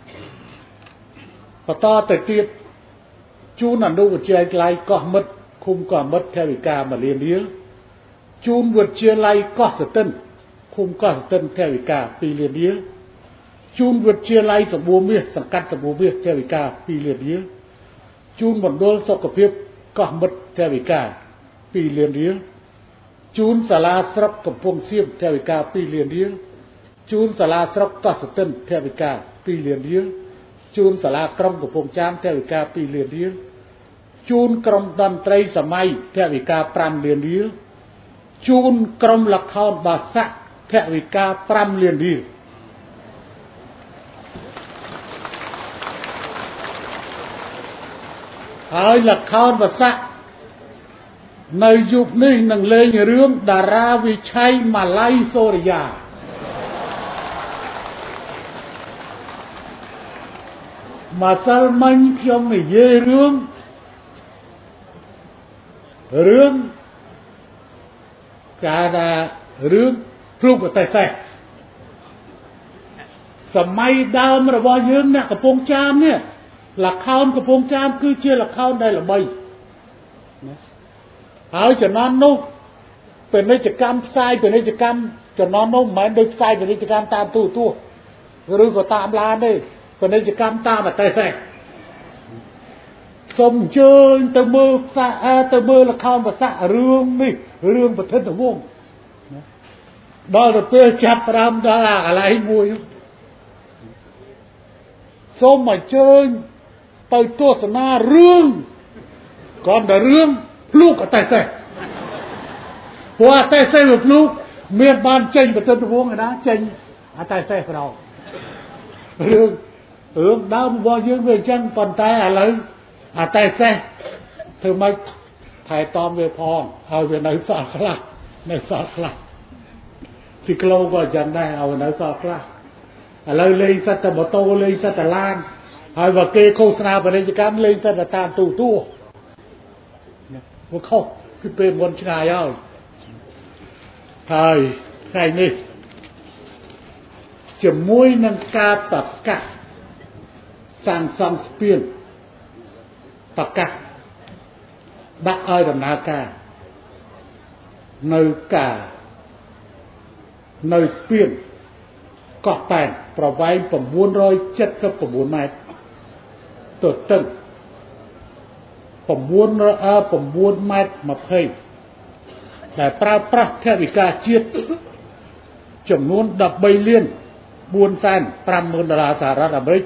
ទៅទៀតជូនអនុវិទ្យាល័យកោះមិត្តឃុំកោះមិត្តថវិកា1លានរៀលជូនវិទ្យាល័យកោះស្ទឹងឃុំកោះស្ទឹងថវិកា2លានរៀលជូនវិទ្យាល័យសម្បូរមាសសង្កាត់សម្បូរមាសថវិកា2លានរៀលជូនមណ្ឌលសុខភាពកោះមិត្តថវិកា2លានរៀលជូនសាលាស្រុកកំពង់សៀមថវិកា2លានរៀលជូនសាលាស្រុកកោះស្ទឹងថវិកា2លានរៀលជូនសាលាក្រុងកំពង់ចាមថវិកា2លានរៀលជូនក្រុមតន្ត្រីសម័យថវិកា5លានរៀលជូនក្រុមល្ខោនបាសាក់ថវិកា5លានរៀលហើយល្ខោនបាសាក់នៅយុគនេះនឹងលេងរឿងតារាវិឆ័យម៉ាឡៃសូរិយាម្សិលមិញខ្ញុំនិយាយរឿងកាលរឿងភ្លុកប្រទេសសម័យដើមរបស់យើងអ្នកកំពង់ចាមនេះល្ខោនកំពង់ចាមគឺជាល្ខោនដែលល្បីហើយចំណន់នោះពាណិជ្ជកម្មផ្សាយពាណិជ្ជកម្មចំណន់នោះមិនមែនដូចផ្សាយពាណិជ្ជកម្មតាមទូរទស្សន៍ឬក៏តាមឡានទេពាណិជ្ជកម្មតាមអតិថិជនសូមអញ្ជើញទៅមើលផ្សារទៅមើលល្ខោនប្រសារឿងនេះរឿងប្រធានវង្សដល់ទៅពេលចាប់ផ្ដើមដល់កន្លែងមួយសូមអញ្ជើញទៅទស្សនារឿងគ្រាន់តែរឿងភ្លុកអតិថិជនព្រោះអតិថិជនវាភ្លុកមានបានចេញប្រធានវង្សឯណាចេញអតិថិជនក្រោមរឿងដើមរបស់យើងវាអញ្ចឹងប៉ុន្តែឥឡូវអតិថិជនធ្វើម៉េចថែទាំវាផងហើយវានៅសល់ខ្លះស៊ីក្លូក៏អញ្ចឹងដែរឲ្យនៅសល់ខ្លះឥឡូវលេងសិតតែម៉ូតូលេងសិតតែឡានហើយបើគេឃោសនាពាណិជ្ជកម្មលេងសិតតែតាមទូរទស្សន៍វាខុសគឺពេលមុនឆ្ងាយហើយថ្ងៃនេះជាមួយនឹងការប្រកាសសាងសង់ស្ពានប្រកាសដាក់ឲ្យដំណើរការនៅស្ពានកោះប៉ែនប្រវែង979ម៉ែត្រទទឹង9ម៉ែត្រ20ដែលប្រើប្រាស់ថវិកាជាតិចំនួន$13,450,000សហរដ្ឋអាមេរិក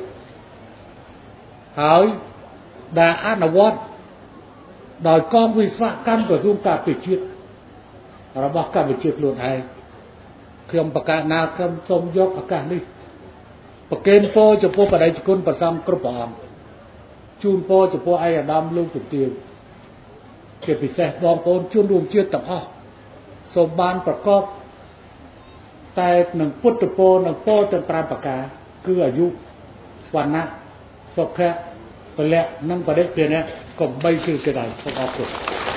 ហើយដែលអនុវត្តដោយកងវិស្វកម្មក្រសួងការពារជាតិរបស់កម្ពុជាខ្លួនឯងខ្ញុំប្រកាសណាខ្ញុំសូមយកឱកាសនេះប្រគេនពរចំពោះបដិគុណព្រះសង្ឃគ្រប់ព្រះអង្គជូនពរចំពោះឯកឧត្តមលោកជំទាវជាពិសេសបងប្អូនជនរួមជាតិទាំងអស់សូមបានប្រកបតែនឹងពុទ្ធពរនិងពរទាំង5ប្រការគឺអាយុវណ្ណៈសុខៈពលៈនិងបរិពានៈកុំបីគឺគេដែរសូមអរគុណ